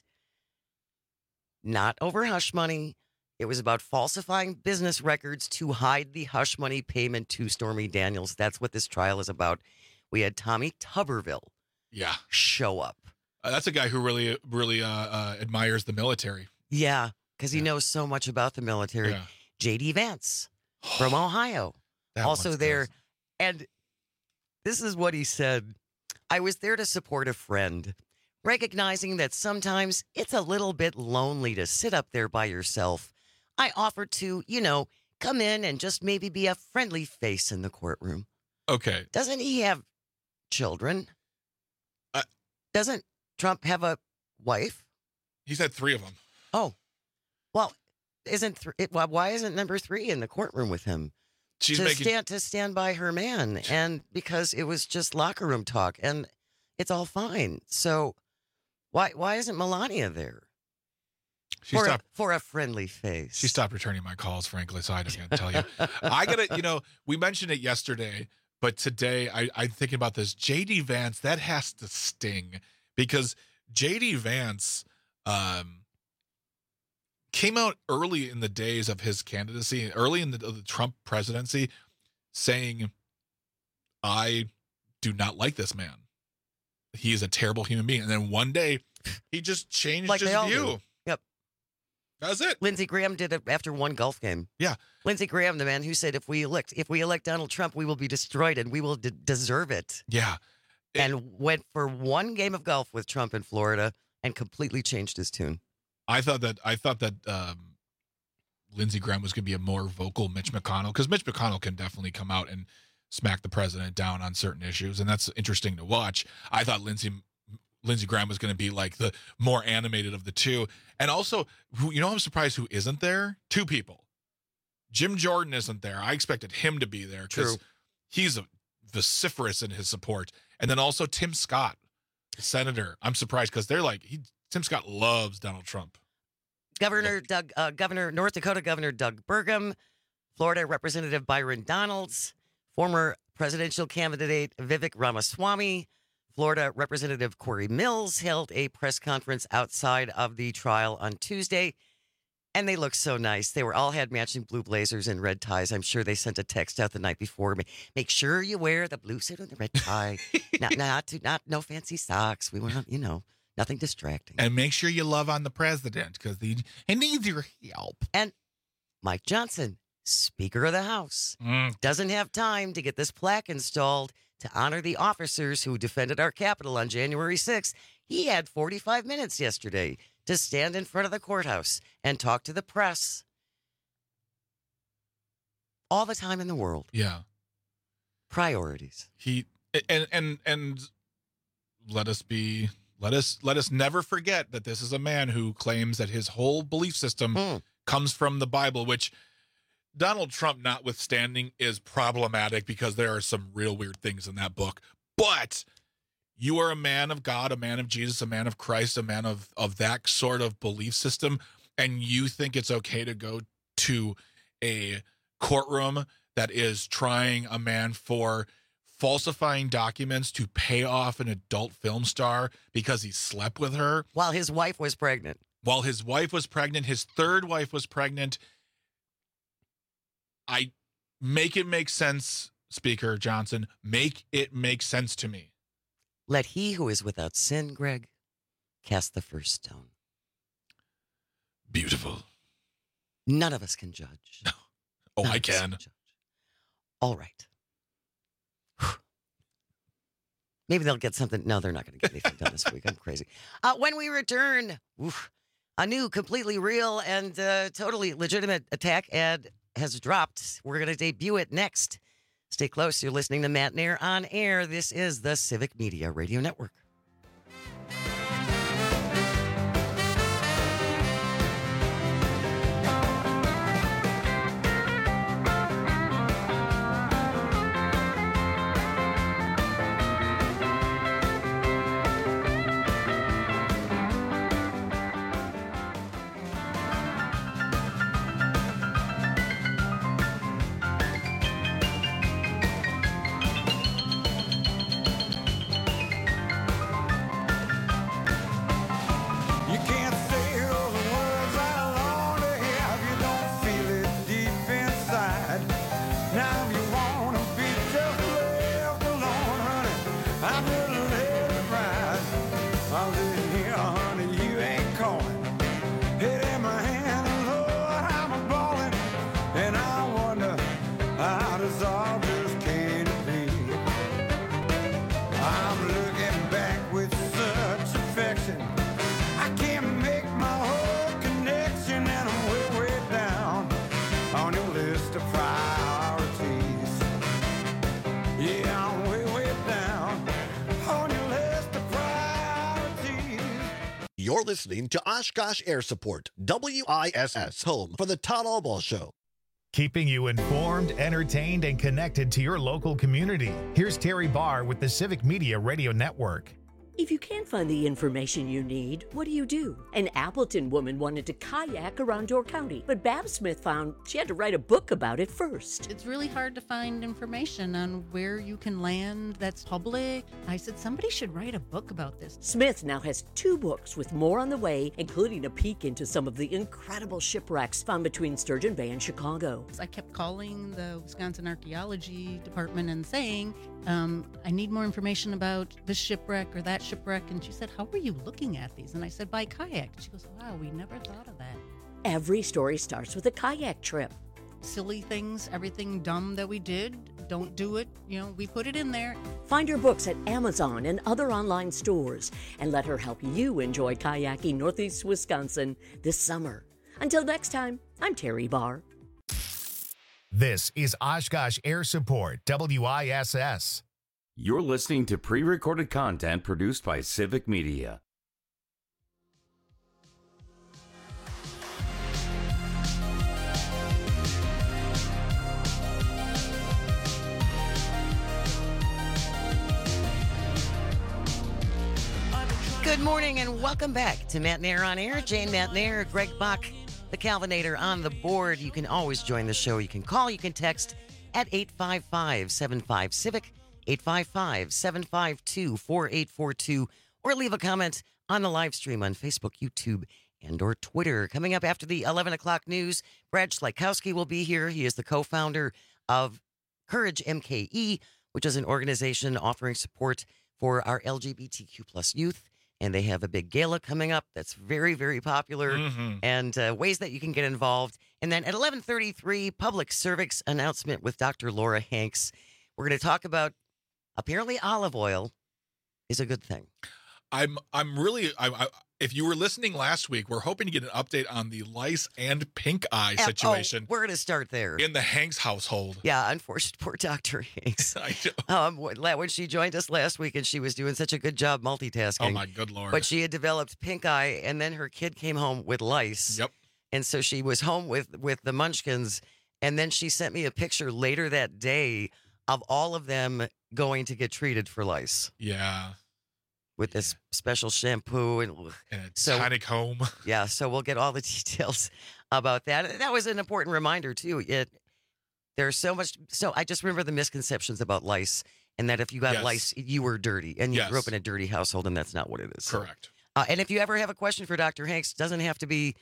not over hush money. It was about falsifying business records to hide the hush money payment to Stormy Daniels. That's what this trial is about. We had Tommy Tuberville Yeah. show up. Uh, that's a guy who really, really uh, uh, admires the military. Yeah, because he knows so much about the military. Yeah. J D Vance from Ohio, That also one's there. And this is what he said. I was there to support a friend, recognizing that sometimes it's a little bit lonely to sit up there by yourself. I offered to, you know, come in and just maybe be a friendly face in the courtroom. Okay. Doesn't he have children? Uh, Doesn't Trump have a wife? He's had three of them. Oh, well, isn't th- it, well, why isn't number three in the courtroom with him? She's to making stand to stand by her man, and because it was just locker room talk, and it's all fine. So why why isn't Melania there? She for, stopped a, for a friendly face. She stopped returning my calls, frankly, so I can't tell you. I gotta, you know, we mentioned it yesterday, but today I, I'm thinking about this. J D Vance, that has to sting because J D Vance um, came out early in the days of his candidacy, early in the, the Trump presidency, saying, I do not like this man. He is a terrible human being. And then one day, he just changed like his they all view. do. Yep. That's it. Lindsey Graham did it after one golf game. Yeah. Lindsey Graham, the man who said, if we elect if we elect Donald Trump, we will be destroyed and we will de- deserve it. Yeah. It, and went for one game of golf with Trump in Florida and completely changed his tune. I thought that I thought that um, Lindsey Graham was going to be a more vocal Mitch McConnell, because Mitch McConnell can definitely come out and smack the president down on certain issues, and that's interesting to watch. I thought Lindsey Lindsey Graham was going to be like the more animated of the two, and also, who you know, I'm surprised who isn't there. Two people. Jim Jordan isn't there. I expected him to be there because he's a vociferous in his support, and then also Tim Scott, senator. I'm surprised because they're like he. Tim Scott loves Donald Trump. Governor Doug, uh, Governor North Dakota Governor Doug Burgum, Florida Representative Byron Donalds, former presidential candidate Vivek Ramaswamy, Florida Representative Corey Mills held a press conference outside of the trial on Tuesday, and they looked so nice. They were all had matching blue blazers and red ties. I'm sure they sent a text out the night before. Make sure you wear the blue suit and the red tie. not, not, to, not, no fancy socks. We want, you know. Nothing distracting. And make sure you love on the president because he, he needs your help. And Mike Johnson, Speaker of the House, mm. doesn't have time to get this plaque installed to honor the officers who defended our Capitol on January sixth. He had forty-five minutes yesterday to stand in front of the courthouse and talk to the press. All the time in the world. Yeah. Priorities. He and and and let us be Let us let us never forget that this is a man who claims that his whole belief system mm. comes from the Bible, which Donald Trump notwithstanding is problematic because there are some real weird things in that book. But you are a man of God, a man of Jesus, a man of Christ, a man of, of that sort of belief system, and you think it's okay to go to a courtroom that is trying a man for falsifying documents to pay off an adult film star because he slept with her. While his wife was pregnant. While his wife was pregnant, his third wife was pregnant. I make it make sense, Speaker Johnson. Make it make sense to me. Let he who is without sin, Greg, cast the first stone. Beautiful. None of us can judge. No. Oh, None I can. can All right. Maybe they'll get something. No, they're not going to get anything done this week. I'm crazy. Uh, when we return, oof, a new, completely real and uh, totally legitimate attack ad has dropped. We're going to debut it next. Stay close. You're listening to Matt Nair on air. This is the Civic Media Radio Network. List of You're listening to Oshkosh Air Support, W I S S, home for the Todd Albaugh Show. Keeping you informed, entertained, and connected to your local community. Here's Terry Barr with the Civic Media Radio Network. If you can't find the information you need, what do you do? An Appleton woman wanted to kayak around Door County, but Bab Smith found she had to write a book about it first. It's really hard to find information on where you can land that's public. I said, somebody should write a book about this. Smith now has two books with more on the way, including a peek into some of the incredible shipwrecks found between Sturgeon Bay and Chicago. I kept calling the Wisconsin Archaeology Department and saying, um, I need more information about this shipwreck or that shipwreck. And she said, how are you looking at these? And I said, by kayak. She goes, wow, we never thought of that. Every story starts with a kayak trip. Silly things, everything dumb that we did, don't do it. You know, we put it in there. Find her books at Amazon and other online stores and let her help you enjoy kayaking Northeast Wisconsin this summer. Until next time, I'm Terry Barr. This is Oshkosh Air Support, W I S S. You're listening to pre-recorded content produced by Civic Media. Good morning and welcome back to Matt Nair on Air. Jane Matt Nair, Greg Bach, the Calvinator on the board. You can always join the show. You can call, you can text at eight five five, seven five, Civic, eight five five, seven five two, four eight four two, or leave a comment on the live stream on Facebook, YouTube, and or Twitter. Coming up after the eleven o'clock news, Brad Schleikowski will be here. He is the co-founder of Courage M K E, which is an organization offering support for our L G B T Q plus youth. And they have a big gala coming up that's very, very popular, Mm-hmm. and uh, ways that you can get involved. And then at eleven thirty-three, public service announcement with Doctor Laura Hanks. We're going to talk about apparently olive oil is a good thing. I'm I'm really I, I, if you were listening last week, we're hoping to get an update on the lice and pink eye Uh, situation. Oh, we're going to start there. In the Hanks household. Yeah, unfortunate poor Doctor Hanks. I know. Um, when she joined us last week, and she was doing such a good job multitasking. Oh, my good Lord. But she had developed pink eye, and then her kid came home with lice. Yep. And so she was home with, with the munchkins, and then she sent me a picture later that day of all of them going to get treated for lice. Yeah. With this special shampoo and, and a so, tiny comb. Yeah, so we'll get all the details about that. That was an important reminder too. It there's so much. So I just remember the misconceptions about lice, and that if you got Yes. lice, you were dirty, and you Yes. grew up in a dirty household, and that's not what it is. Correct. Uh, and if you ever have a question for Doctor Hanks, it doesn't have to be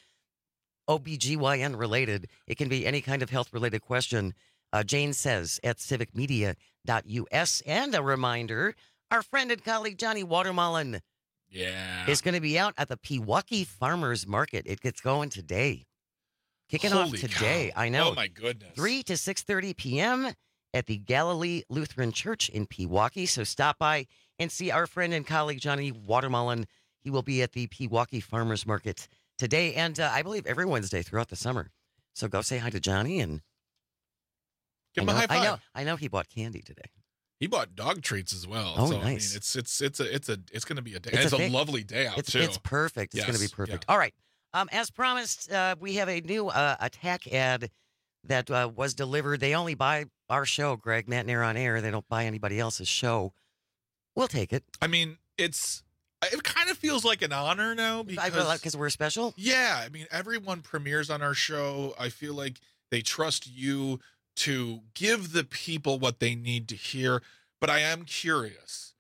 O B G Y N related. It can be any kind of health related question. Uh, Jane says at civic media dot U S. And a reminder, our friend and colleague Johnny Watermelon Yeah. is going to be out at the Pewaukee Farmers Market. It gets going today. Kicking off Holy today. cow. I know. Oh, my goodness. three to six thirty p.m. at the Galilee Lutheran Church in Pewaukee. So stop by and see our friend and colleague Johnny Watermelon. He will be at the Pewaukee Farmers Market today and uh, I believe every Wednesday throughout the summer. So go say hi to Johnny and Give him I a know, high five. I know, I know he bought candy today. He bought dog treats as well. Oh, so, nice. I mean, it's it's it's a it's a it's going to be a day. It's and It's a a, day. lovely day out It's, too. it's perfect. It's going to Yes, be perfect. yeah. All right. Um, as promised, uh, we have a new uh, attack ad that uh, was delivered. They only buy our show, Greg, Matt Nair on Air. They don't buy anybody else's show. We'll take it. I mean, it's it kind of feels like an honor now because I feel like because we're special. Yeah, I mean, everyone premieres on our show. I feel like they trust you to give the people what they need to hear. But I am curious.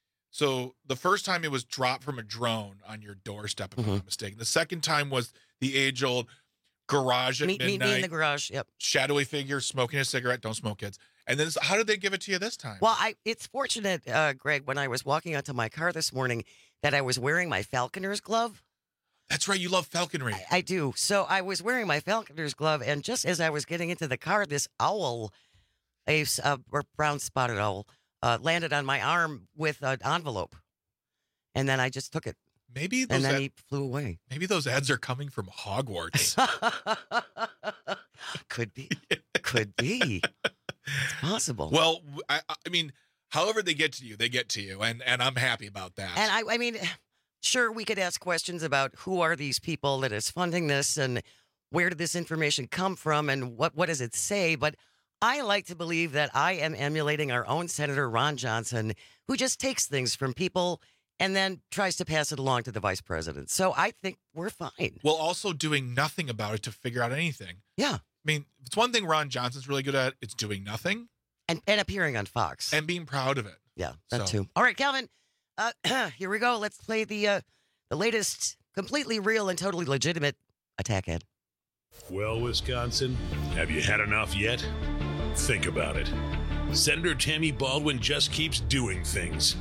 So the first time it was dropped from a drone on your doorstep, if Mm-hmm. I'm not mistaken. The second time was the age-old garage at Meet, meet midnight. me in the garage. Yep. Shadowy figure smoking a cigarette. Don't smoke, kids. And then how did they give it to you this time? Well, I it's fortunate, uh, Greg, when I was walking out to my car this morning that I was wearing my falconer's glove. That's right. You love falconry. I, I do. So I was wearing my falconer's glove, and just as I was getting into the car, this owl, a, s- a brown spotted owl, uh, landed on my arm with an envelope. And then I just took it. Maybe those And then ad- he flew away. Maybe those ads are coming from Hogwarts. Could be. Could be. It's possible. Well, I, I mean, however they get to you, they get to you, and and I'm happy about that. And I, I mean, sure, we could ask questions about who are these people that is funding this and where did this information come from and what, what does it say? But I like to believe that I am emulating our own Senator Ron Johnson, who just takes things from people and then tries to pass it along to the vice president. So I think we're fine. Well, also doing nothing about it to figure out anything. Yeah. I mean, it's one thing Ron Johnson's really good at. It's doing nothing. And, and appearing on Fox. And being proud of it. Yeah, that So- too. All right, Calvin, uh, here we go. Let's play the uh, the latest, completely real and totally legitimate attack ad. Well, Wisconsin, have you had enough yet? Think about it. Senator Tammy Baldwin just keeps doing things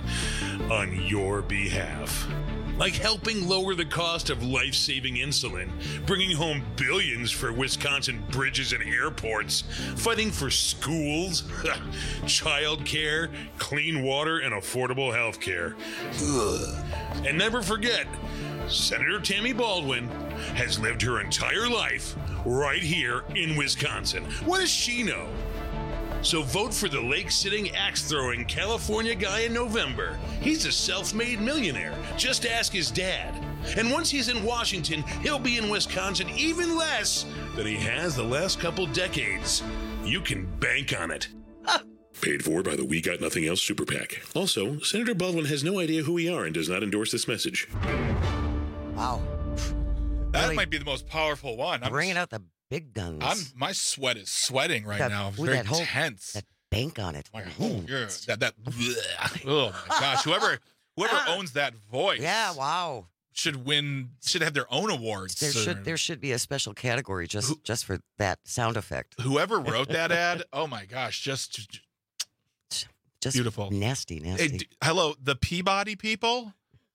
on your behalf. Like helping lower the cost of life-saving insulin, bringing home billions for Wisconsin bridges and airports, fighting for schools, child care, clean water, and affordable health care. Ugh. And never forget, Senator Tammy Baldwin has lived her entire life right here in Wisconsin. What does she know? So vote for the lake-sitting, axe-throwing California guy in November. He's a self-made millionaire. Just ask his dad. And once he's in Washington, he'll be in Wisconsin even less than he has the last couple decades. You can bank on it. Paid for by the We Got Nothing Else Super PAC. Also, Senator Baldwin has no idea who we are and does not endorse this message. Wow. That Really might be the most powerful one. I'm bringing out the big guns. I'm my sweat is sweating right That- now. It's with very that whole- tense. That bank on it. My whole, yeah, that that. Oh my gosh! Whoever whoever owns that voice, Yeah, wow. should win. Should have their own awards. There or- should there should be a special category just just for that sound effect. Whoever wrote that ad, oh my gosh, just Just beautiful, nasty, Hey, nasty. d- hello, the Peabody people.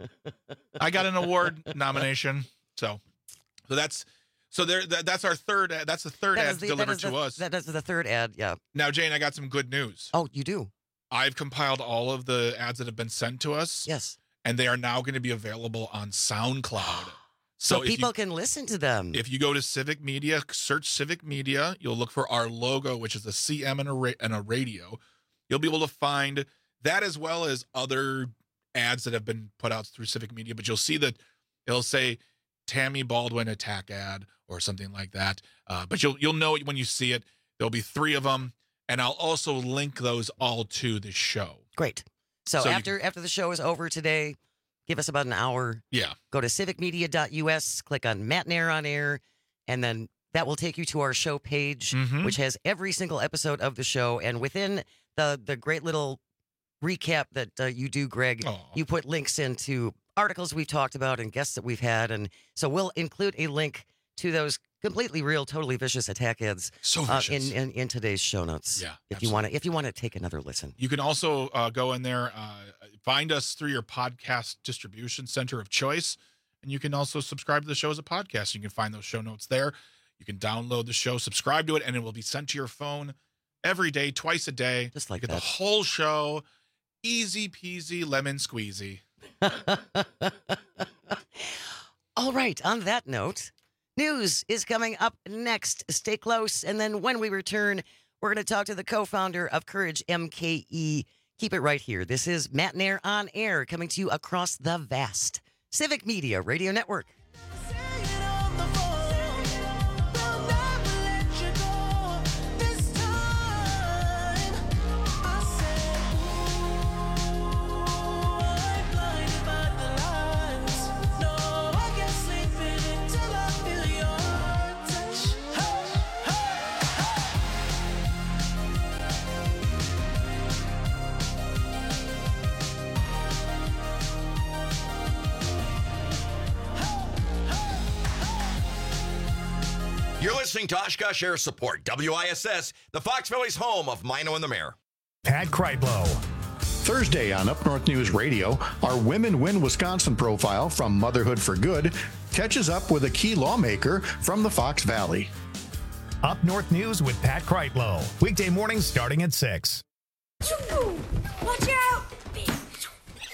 I got an award nomination, so so that's so there. That, that's our third. Ad, that's the third That ad is the- delivered that is to the- us. That is the third ad. Yeah. Now, Jane, I got some good news. Oh, you do? I've compiled all of the ads that have been sent to us. Yes. And they are now going to be available on SoundCloud. So, if you- people can listen to them. If you go to Civic Media, search Civic Media, you'll look for our logo, which is a C M and a, ra- and a radio. You'll be able to find that as well as other ads that have been put out through Civic Media. But you'll see that it'll say Tammy Baldwin attack ad or something like that. Uh, but you'll you'll know it when you see it. There'll be three of them, and I'll also link those all to the show. Great. So, So you after after the show is over today, give us about an hour. Yeah. Go to civic media dot U S, click on Matt Nair on Air, and then that will take you to our show page, Mhm. which has every single episode of the show. And within the the great little recap that uh, you do, Greg, you put links into articles we've talked about and guests that we've had. And so we'll include a link to those completely real, totally vicious attack ads So uh, vicious. in, in in today's show notes. Yeah, if you want to if you want to take another listen. You can also uh, go in there, uh, find us through your podcast distribution center of choice, and you can also subscribe to the show as a podcast. You can find those show notes there. You can download the show, subscribe to it, and it will be sent to your phone every day, twice a day. Just like you get that. the whole show, easy peasy, lemon squeezy. All right, on that note, news is coming up next. Stay close. And then when we return, we're going to talk to the co-founder of Courage M K E. Keep it right here. This is Matt Nair on Air, coming to you across the vast Civic Media Radio Network. You're listening to Oshkosh Air Support, W I S S, the Fox Valley's home of Mino and the Mayor. Pat Kreitlow. Thursday on Up North News Radio, our Women Win Wisconsin profile from Motherhood for Good catches up with a key lawmaker from the Fox Valley. Up North News with Pat Kreitlow. Weekday mornings starting at six. Watch out!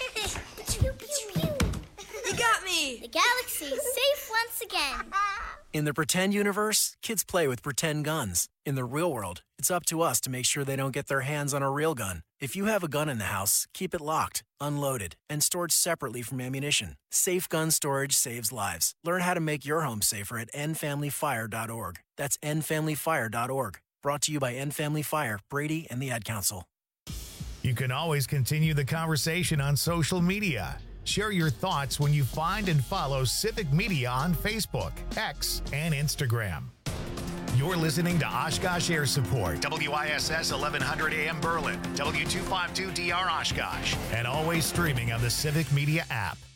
You got me! The galaxy is safe once again. In the pretend universe, kids play with pretend guns. In the real world, it's up to us to make sure they don't get their hands on a real gun. If you have a gun in the house, keep it locked, unloaded, and stored separately from ammunition. Safe gun storage saves lives. Learn how to make your home safer at end family fire dot org. That's end family fire dot org. Brought to you by End Family Fire, Brady, and the Ad Council. You can always continue the conversation on social media. Share your thoughts when you find and follow Civic Media on Facebook, X, and Instagram. You're listening to Oshkosh Air Support, W I S S eleven hundred A M Berlin, W two fifty-two D R Oshkosh, and always streaming on the Civic Media app.